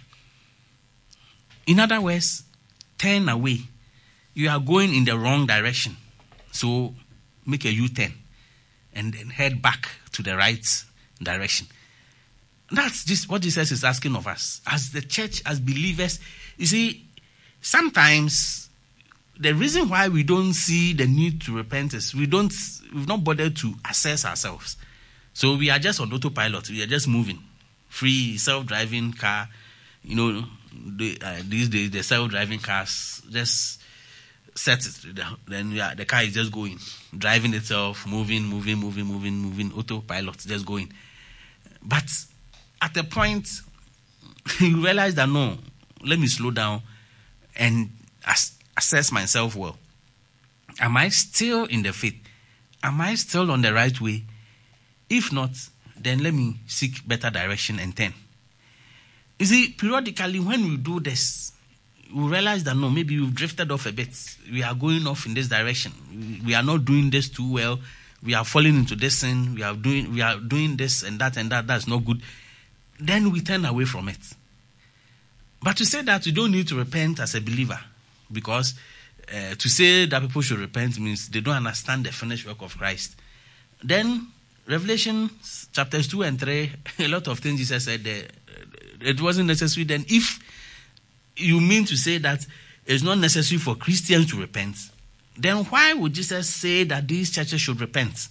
In other words, turn away. You are going in the wrong direction. So make a U-turn and then head back to the right direction. That's just what Jesus is asking of us. As the church, as believers, you see, sometimes the reason why we don't see the need to repent is we don't, we've not bothered to assess ourselves. So we are just on autopilot. We are just moving. Free, self-driving car. You know, the, uh, these days, the self-driving cars just set it. Then yeah, the car is just going. Driving itself, moving, moving, moving, moving, moving. Autopilot, just going. But at a point, you realize that no, let me slow down and ass- assess myself well. Am I still in the faith? Am I still on the right way? If not, then let me seek better direction and turn. You see, periodically when we do this, we realize that no, maybe we've drifted off a bit. We are going off in this direction. We are not doing this too well. We are falling into this sin. We are doing, we are doing this and that and that. That's not good. Then we turn away from it. But to say that we don't need to repent as a believer, because uh, to say that people should repent means they don't understand the finished work of Christ. Then Revelation chapters two and three, a lot of things Jesus said there, it wasn't necessary. Then if you mean to say that it's not necessary for Christians to repent, then why would Jesus say that these churches should repent?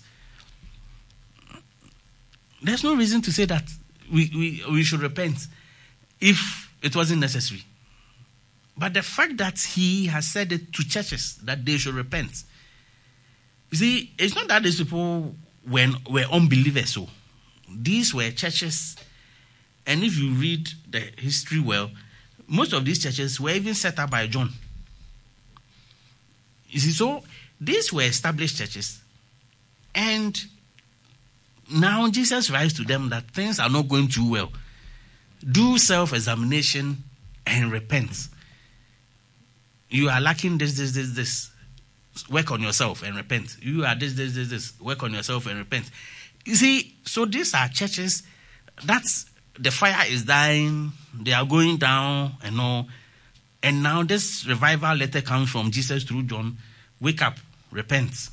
There's no reason to say that we, we, we should repent if it wasn't necessary. But the fact that he has said it to churches that they should repent, you see, it's not that these people were, were unbelievers. So these were churches, and if you read the history well, most of these churches were even set up by John. You see, so these were established churches, and now Jesus writes to them that things are not going too well. Do self-examination and repent. You are lacking this, this, this, this. Work on yourself and repent. You are this, this, this, this. Work on yourself and repent. You see, so these are churches that's the fire is dying, they are going down and all. And now this revival letter comes from Jesus through John. Wake up, repent.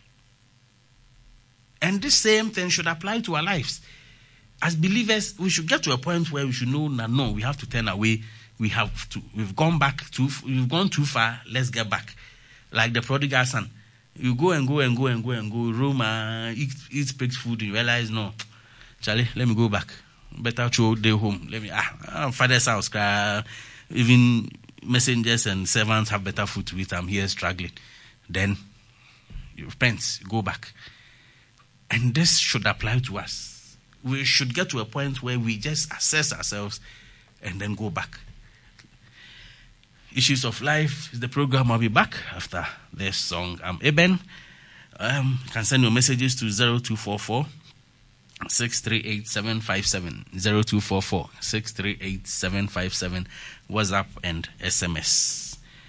And this same thing should apply to our lives. As believers, we should get to a point where we should know that no, we have to turn away. We have to, we've gone back too, we've gone too far, let's get back. Like the prodigal son. You go and go and go and go and go, roam, uh, eat, eat baked food, and you realize, no, Charlie, let me go back. Better throw day home. Let me, ah, father's house, uh, even messengers and servants have better food to eat. I'm here struggling. Then you repent, go back. And this should apply to us. We should get to a point where we just assess ourselves and then go back. Issues of Life is the program. I'll be back after this song. I'm Eben. Um, you can send your messages to zero two four four, six three eight, seven five seven. zero two four four, six three eight, seven five seven. WhatsApp and S M S.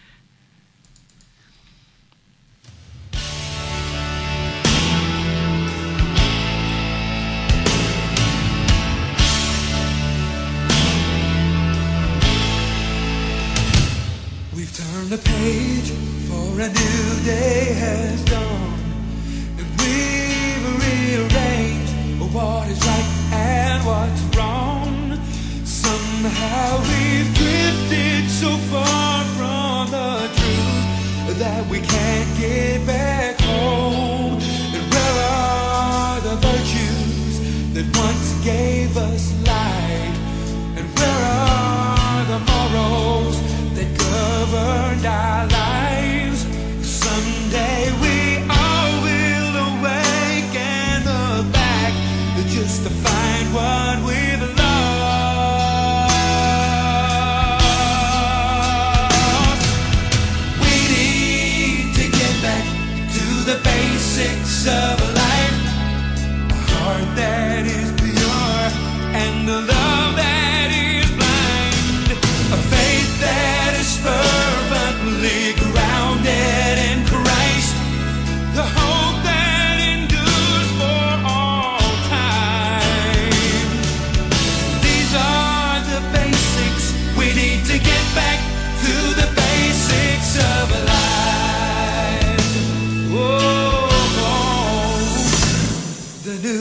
We've turned the page, for a new day has dawned, and we've rearranged what is right and what's wrong. Somehow we've drifted so far from the truth that we can't get back home. And where are the virtues that once gave us light? And where are the morals that governed our lives? Someday we all will awaken the back just to find what we've lost. We need to get back to the basics of life, a heart that is pure and a love that is blind.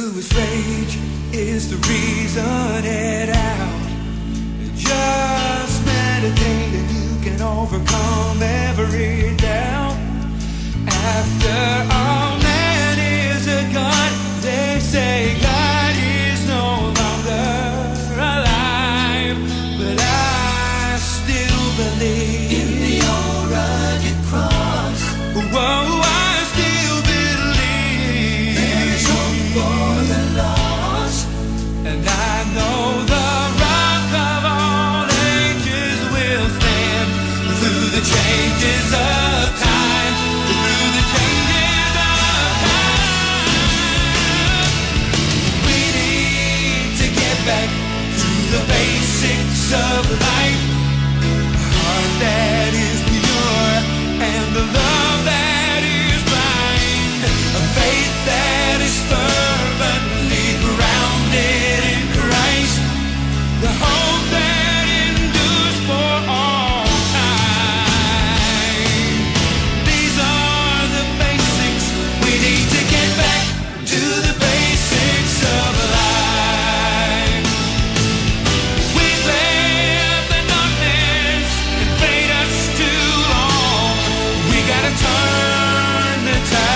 its rage is the reason it out. Just meditate and you can overcome every doubt. After all, man is a god. They say God is no longer alive, but I still believe in the old rugged cross. Whoa, I still believe there's hope for the lost, and I know the rock of all ages will stand through the changes of time, through the changes of time. We need to get back to the basics of life, a heart that is pure and a love that is blind, a faith that is fervently grounded in Christ, the hope that endures for all time. These are the basics. We need to get back to the basics of life. We've let the darkness invade us too long. We gotta turn the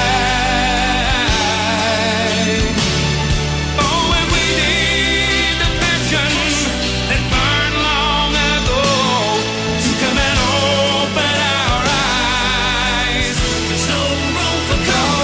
tide. Oh, and we need the passions that burned long ago to come and open our eyes. There's no room for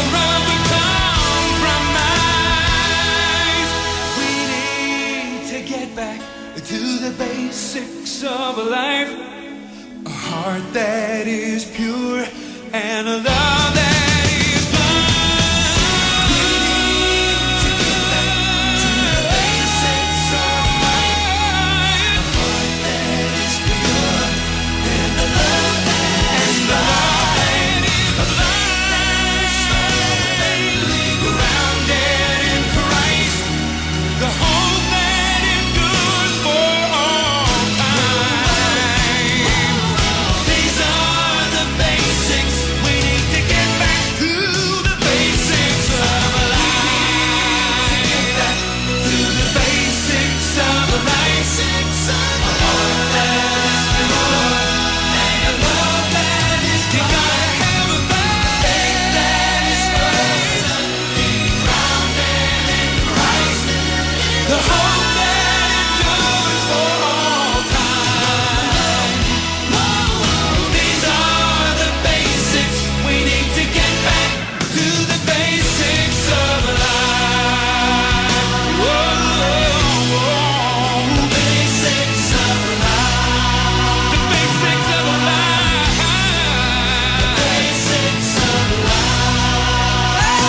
compromise. We need to get back to the basics of life, a heart that is pure and a love that is blind. We need to get back to the basics of life, a heart that is pure and a love that is blind. A love that is firmly grounded in Christ, the hope that endures for all time. These are the basics. We need to get back to the basics of life. To the basics of life. A heart that is pure and a love that is blind. You gotta have a faith that is firmly grounded in Christ, the hope that endures for all time. These are the basics. We need to get back to the basics of life. Whoa, the basics of life. The basics of life. The basics of life.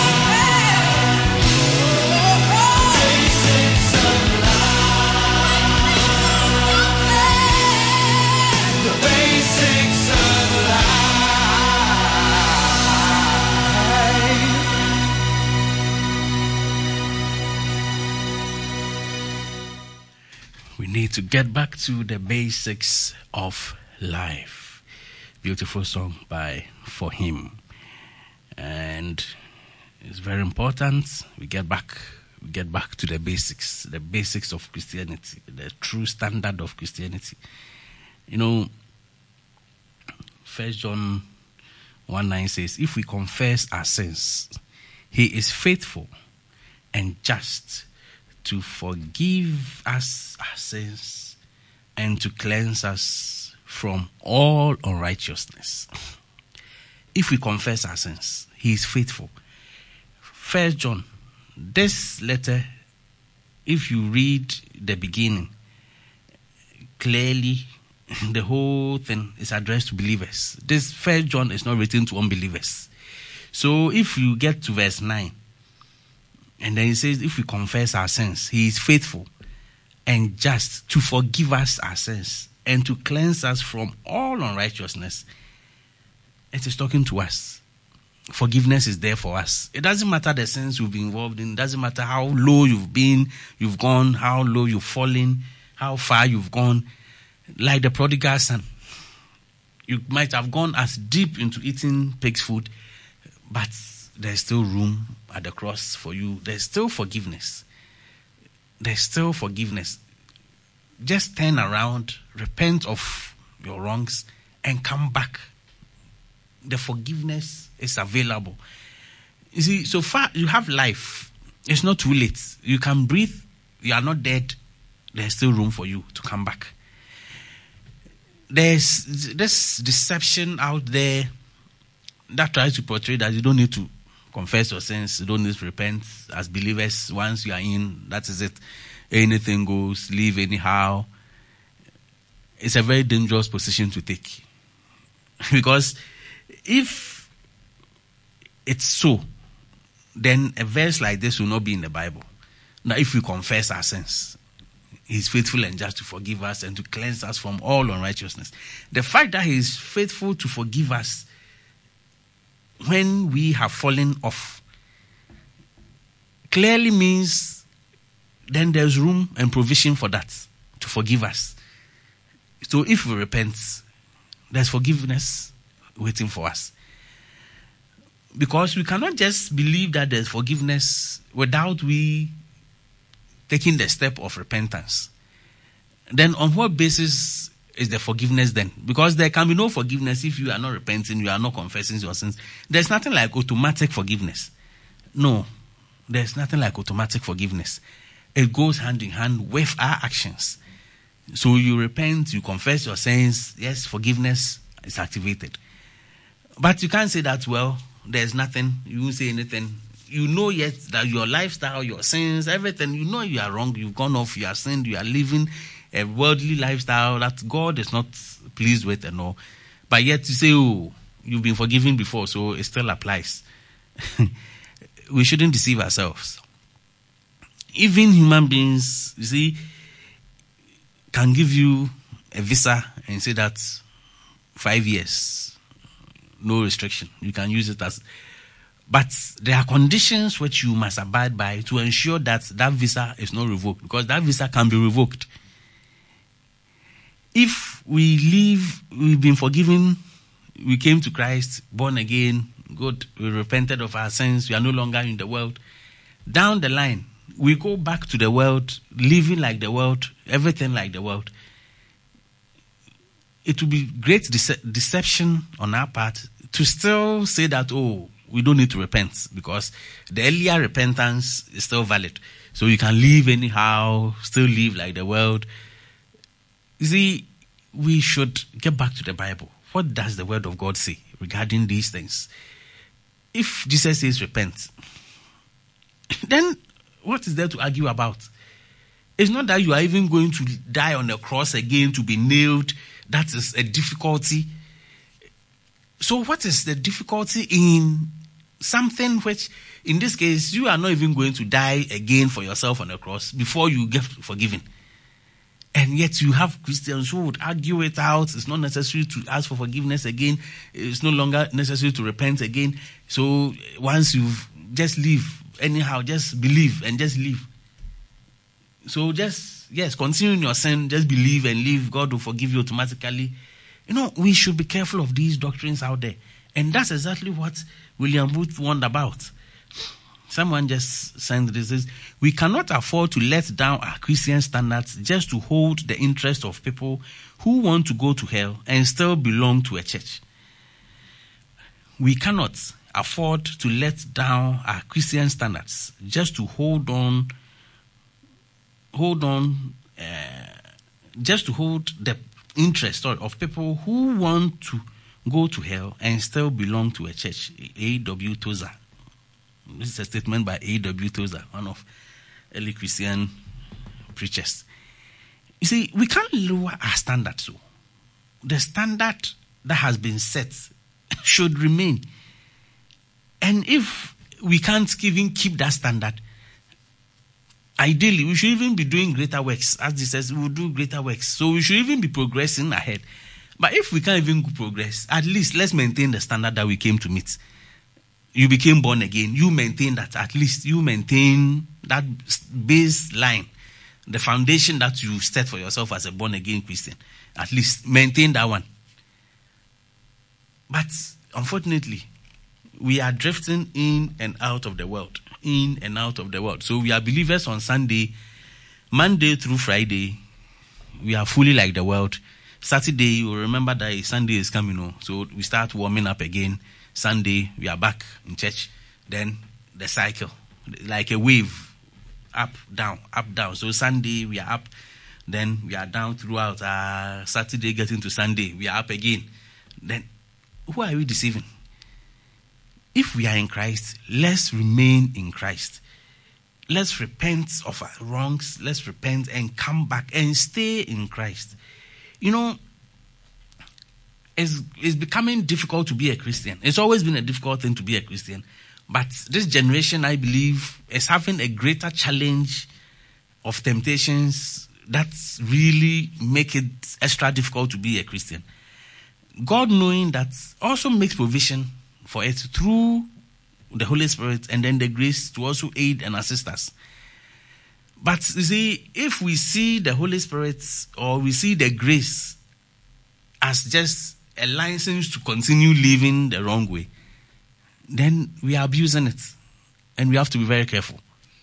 Basics of life. The basics of life. We need to get back to the basics of life. Beautiful song by For Him. And it's very important we get back we get back to the basics, the basics of Christianity, the true standard of Christianity. You know, First John one nine says, if we confess our sins, he is faithful and just to forgive us our sins and to cleanse us from all unrighteousness. If we confess our sins, he is faithful. First John, this letter, if you read the beginning, clearly the whole thing is addressed to believers. This First John is not written to unbelievers. So if you get to verse nine, and then he says, if we confess our sins, he is faithful and just to forgive us our sins and to cleanse us from all unrighteousness. It is talking to us. Forgiveness is there for us. It doesn't matter the sins you've been involved in. It doesn't matter how low you've been, you've gone, how low you've fallen, how far you've gone. Like the prodigal son. You might have gone as deep into eating pig's food, but there's still room at the cross for you. There's still forgiveness. There's still forgiveness. Just turn around, repent of your wrongs, and come back. The forgiveness is available. You see, so far you have life. It's not too late. You can breathe. You are not dead. There's still room for you to come back. There's this deception out there that tries to portray that you don't need to confess your sins, you don't need to repent. As believers, once you are in, that is it. Anything goes, live anyhow. It's a very dangerous position to take. Because if it's so, then a verse like this will not be in the Bible. Now, if we confess our sins, He's faithful and just to forgive us and to cleanse us from all unrighteousness. The fact that He is faithful to forgive us when we have fallen off clearly means then there's room and provision for that, to forgive us. So if we repent, there's forgiveness waiting for us. Because we cannot just believe that there's forgiveness without we taking the step of repentance. Then on what basis is the forgiveness then? Because there can be no forgiveness if you are not repenting, you are not confessing your sins. There's nothing like automatic forgiveness. No, there's nothing like automatic forgiveness. It goes hand in hand with our actions. So you repent, you confess your sins, yes, forgiveness is activated. But you can't say that, well, there's nothing, you won't say anything. You know yet that your lifestyle, your sins, everything, you know you are wrong, you've gone off, you are sinned, you are living a worldly lifestyle that God is not pleased with and all. But yet you say, oh, you've been forgiven before, so it still applies. We shouldn't deceive ourselves. Even human beings, you see, can give you a visa and say that five years, no restriction. You can use it as... But there are conditions which you must abide by to ensure that that visa is not revoked, because that visa can be revoked. If we live, we've been forgiven, we came to Christ, born again, good, we repented of our sins, we are no longer in the world. Down the line, we go back to the world, living like the world, everything like the world. It will be great dece- deception on our part to still say that, oh, we don't need to repent, because the earlier repentance is still valid. So you can live anyhow, still live like the world. You see, we should get back to the Bible. What does the Word of God say regarding these things? If Jesus says repent, then what is there to argue about? It's not that you are even going to die on the cross again, to be nailed. That is a difficulty. So what is the difficulty in something which, in this case, you are not even going to die again for yourself on the cross before you get forgiven? And yet you have Christians who would argue it out. It's not necessary to ask for forgiveness again. It's no longer necessary to repent again. So once you've just live anyhow, just believe and just live. So just, yes, continue in your sin, just believe and live. God will forgive you automatically. You know, we should be careful of these doctrines out there. And that's exactly what William Booth warned about. Someone just sent this. Says, we cannot afford to let down our Christian standards just to hold the interest of people who want to go to hell and still belong to a church. We cannot afford to let down our Christian standards just to hold on, hold on, uh, just to hold the interest of people who want to go to hell and still belong to a church. A W Tozer. This is a statement by A W Tozer, one of early Christian preachers. You see, we can't lower our standards. So the standard that has been set should remain. And if we can't even keep that standard, ideally, we should even be doing greater works. As this says, we will do greater works. So we should even be progressing ahead. But if we can't even progress, at least let's maintain the standard that we came to meet. You became born again. You maintain that. At least you maintain that baseline, the foundation that you set for yourself as a born again Christian. At least maintain that one. But unfortunately, we are drifting in and out of the world. In and out of the world. So we are believers on Sunday, Monday through Friday. We are fully like the world. Saturday, you remember that Sunday is coming. Oh, so we start warming up again. Sunday, we are back in church. Then the cycle, like a wave, up, down, up, down. So Sunday, we are up. Then we are down throughout. Uh, Saturday, getting to Sunday, we are up again. Then, who are we deceiving? If we are in Christ, let's remain in Christ. Let's repent of our wrongs. Let's repent and come back and stay in Christ. You know, it's, it's becoming difficult to be a Christian. It's always been a difficult thing to be a Christian. But this generation, I believe, is having a greater challenge of temptations that really make it extra difficult to be a Christian. God, knowing that, also makes provision for it through the Holy Spirit and then the grace to also aid and assist us. But you see, if we see the Holy Spirit or we see the grace as just a license to continue living the wrong way, then we are abusing it. And we have to be very careful.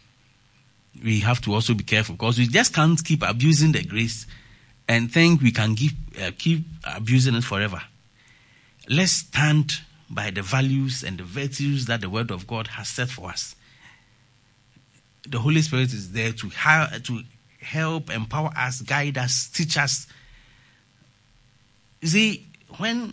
We have to also be careful because we just can't keep abusing the grace and think we can keep, uh, keep abusing it forever. Let's stand by the values and the virtues that the Word of God has set for us. The Holy Spirit is there to, ha- to help, empower us, guide us, teach us. You see, when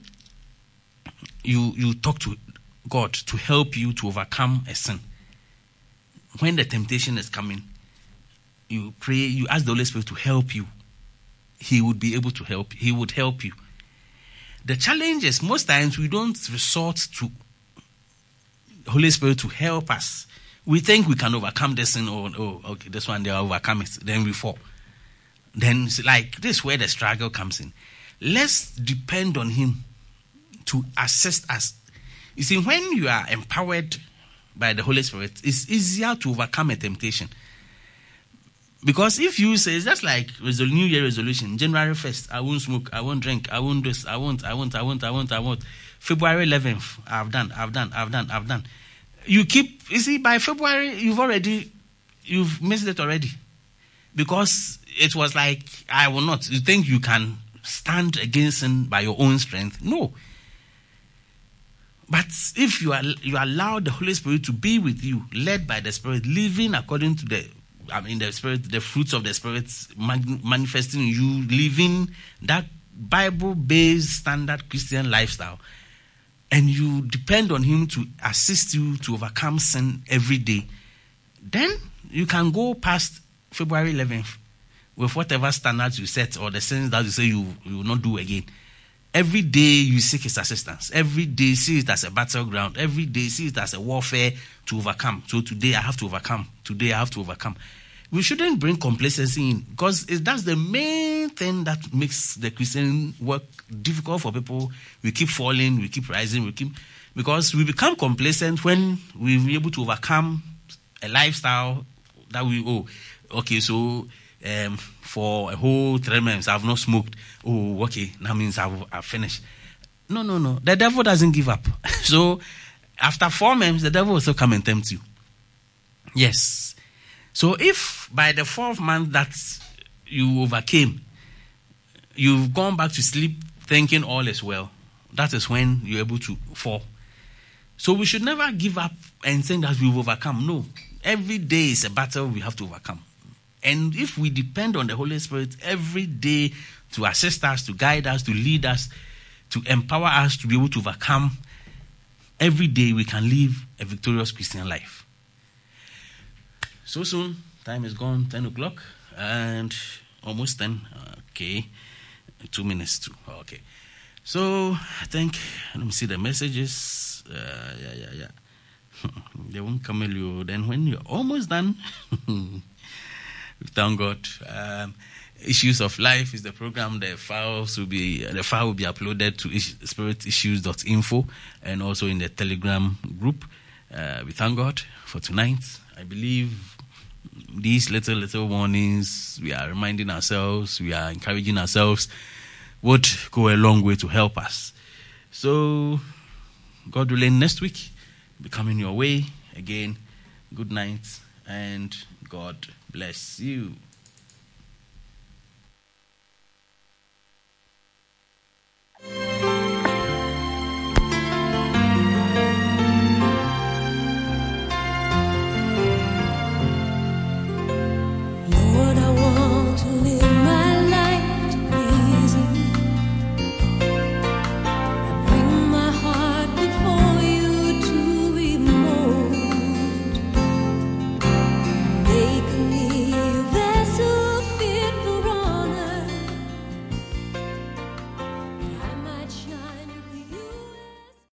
you, you talk to God to help you to overcome a sin, when the temptation is coming, you pray, you ask the Holy Spirit to help you. He would be able to help. He would help you. The challenge is most times we don't resort to the Holy Spirit to help us. We think we can overcome this sin. Oh, oh okay, this one, they overcome it. Then we fall. Then it's like this is where the struggle comes in. Let's depend on Him to assist us. You see, when you are empowered by the Holy Spirit, it's easier to overcome a temptation. Because if you say, it's just like resol- New Year resolution, January first, I won't smoke, I won't drink, I won't this, I won't, I won't, I won't, I won't, I won't. February eleventh, I've done, I've done, I've done, I've done. You keep, you see, by February, you've already, you've missed it already. Because it was like, I will not. You think you can stand against sin by your own strength? No. But if you are, you allow the Holy Spirit to be with you, led by the Spirit, living according to the, I mean, the Spirit, the fruits of the Spirit mag- manifesting in you, living that Bible-based standard Christian lifestyle, and you depend on Him to assist you to overcome sin every day, then you can go past February eleventh with whatever standards you set or the sins that you say you, you will not do again. Every day you seek His assistance. Every day see it as a battleground. Every day see it as a warfare to overcome. So today I have to overcome. Today I have to overcome. We shouldn't bring complacency in because it, that's the main thing that makes the Christian work difficult for people. We keep falling, we keep rising, we keep because we become complacent when we're able to overcome a lifestyle that we oh okay so. Um, for a whole three months, I've not smoked. Oh, okay, that means I've, I've finished. No, no, no. The devil doesn't give up. So, after four months, the devil will still come and tempt you. Yes. So, if by the fourth month that you overcame, you've gone back to sleep thinking all is well, that is when you're able to fall. So, we should never give up and think that we've overcome. No. Every day is a battle we have to overcome. And if we depend on the Holy Spirit every day to assist us, to guide us, to lead us, to empower us to be able to overcome, every day we can live a victorious Christian life. So soon, time is gone, ten o'clock, and almost ten. Okay, two minutes too. Okay. So, I think, let me see the messages. Uh, yeah, yeah, yeah. They won't come early. Then when you're almost done... Thank God. Um, Issues of Life is the program. The files will be the file will be uploaded to spirit issues dot info and also in the Telegram group. Uh, we thank God for tonight. I believe these little little warnings we are reminding ourselves, we are encouraging ourselves, would go a long way to help us. So, God willing, next week be coming your way. Again, good night and God bless you.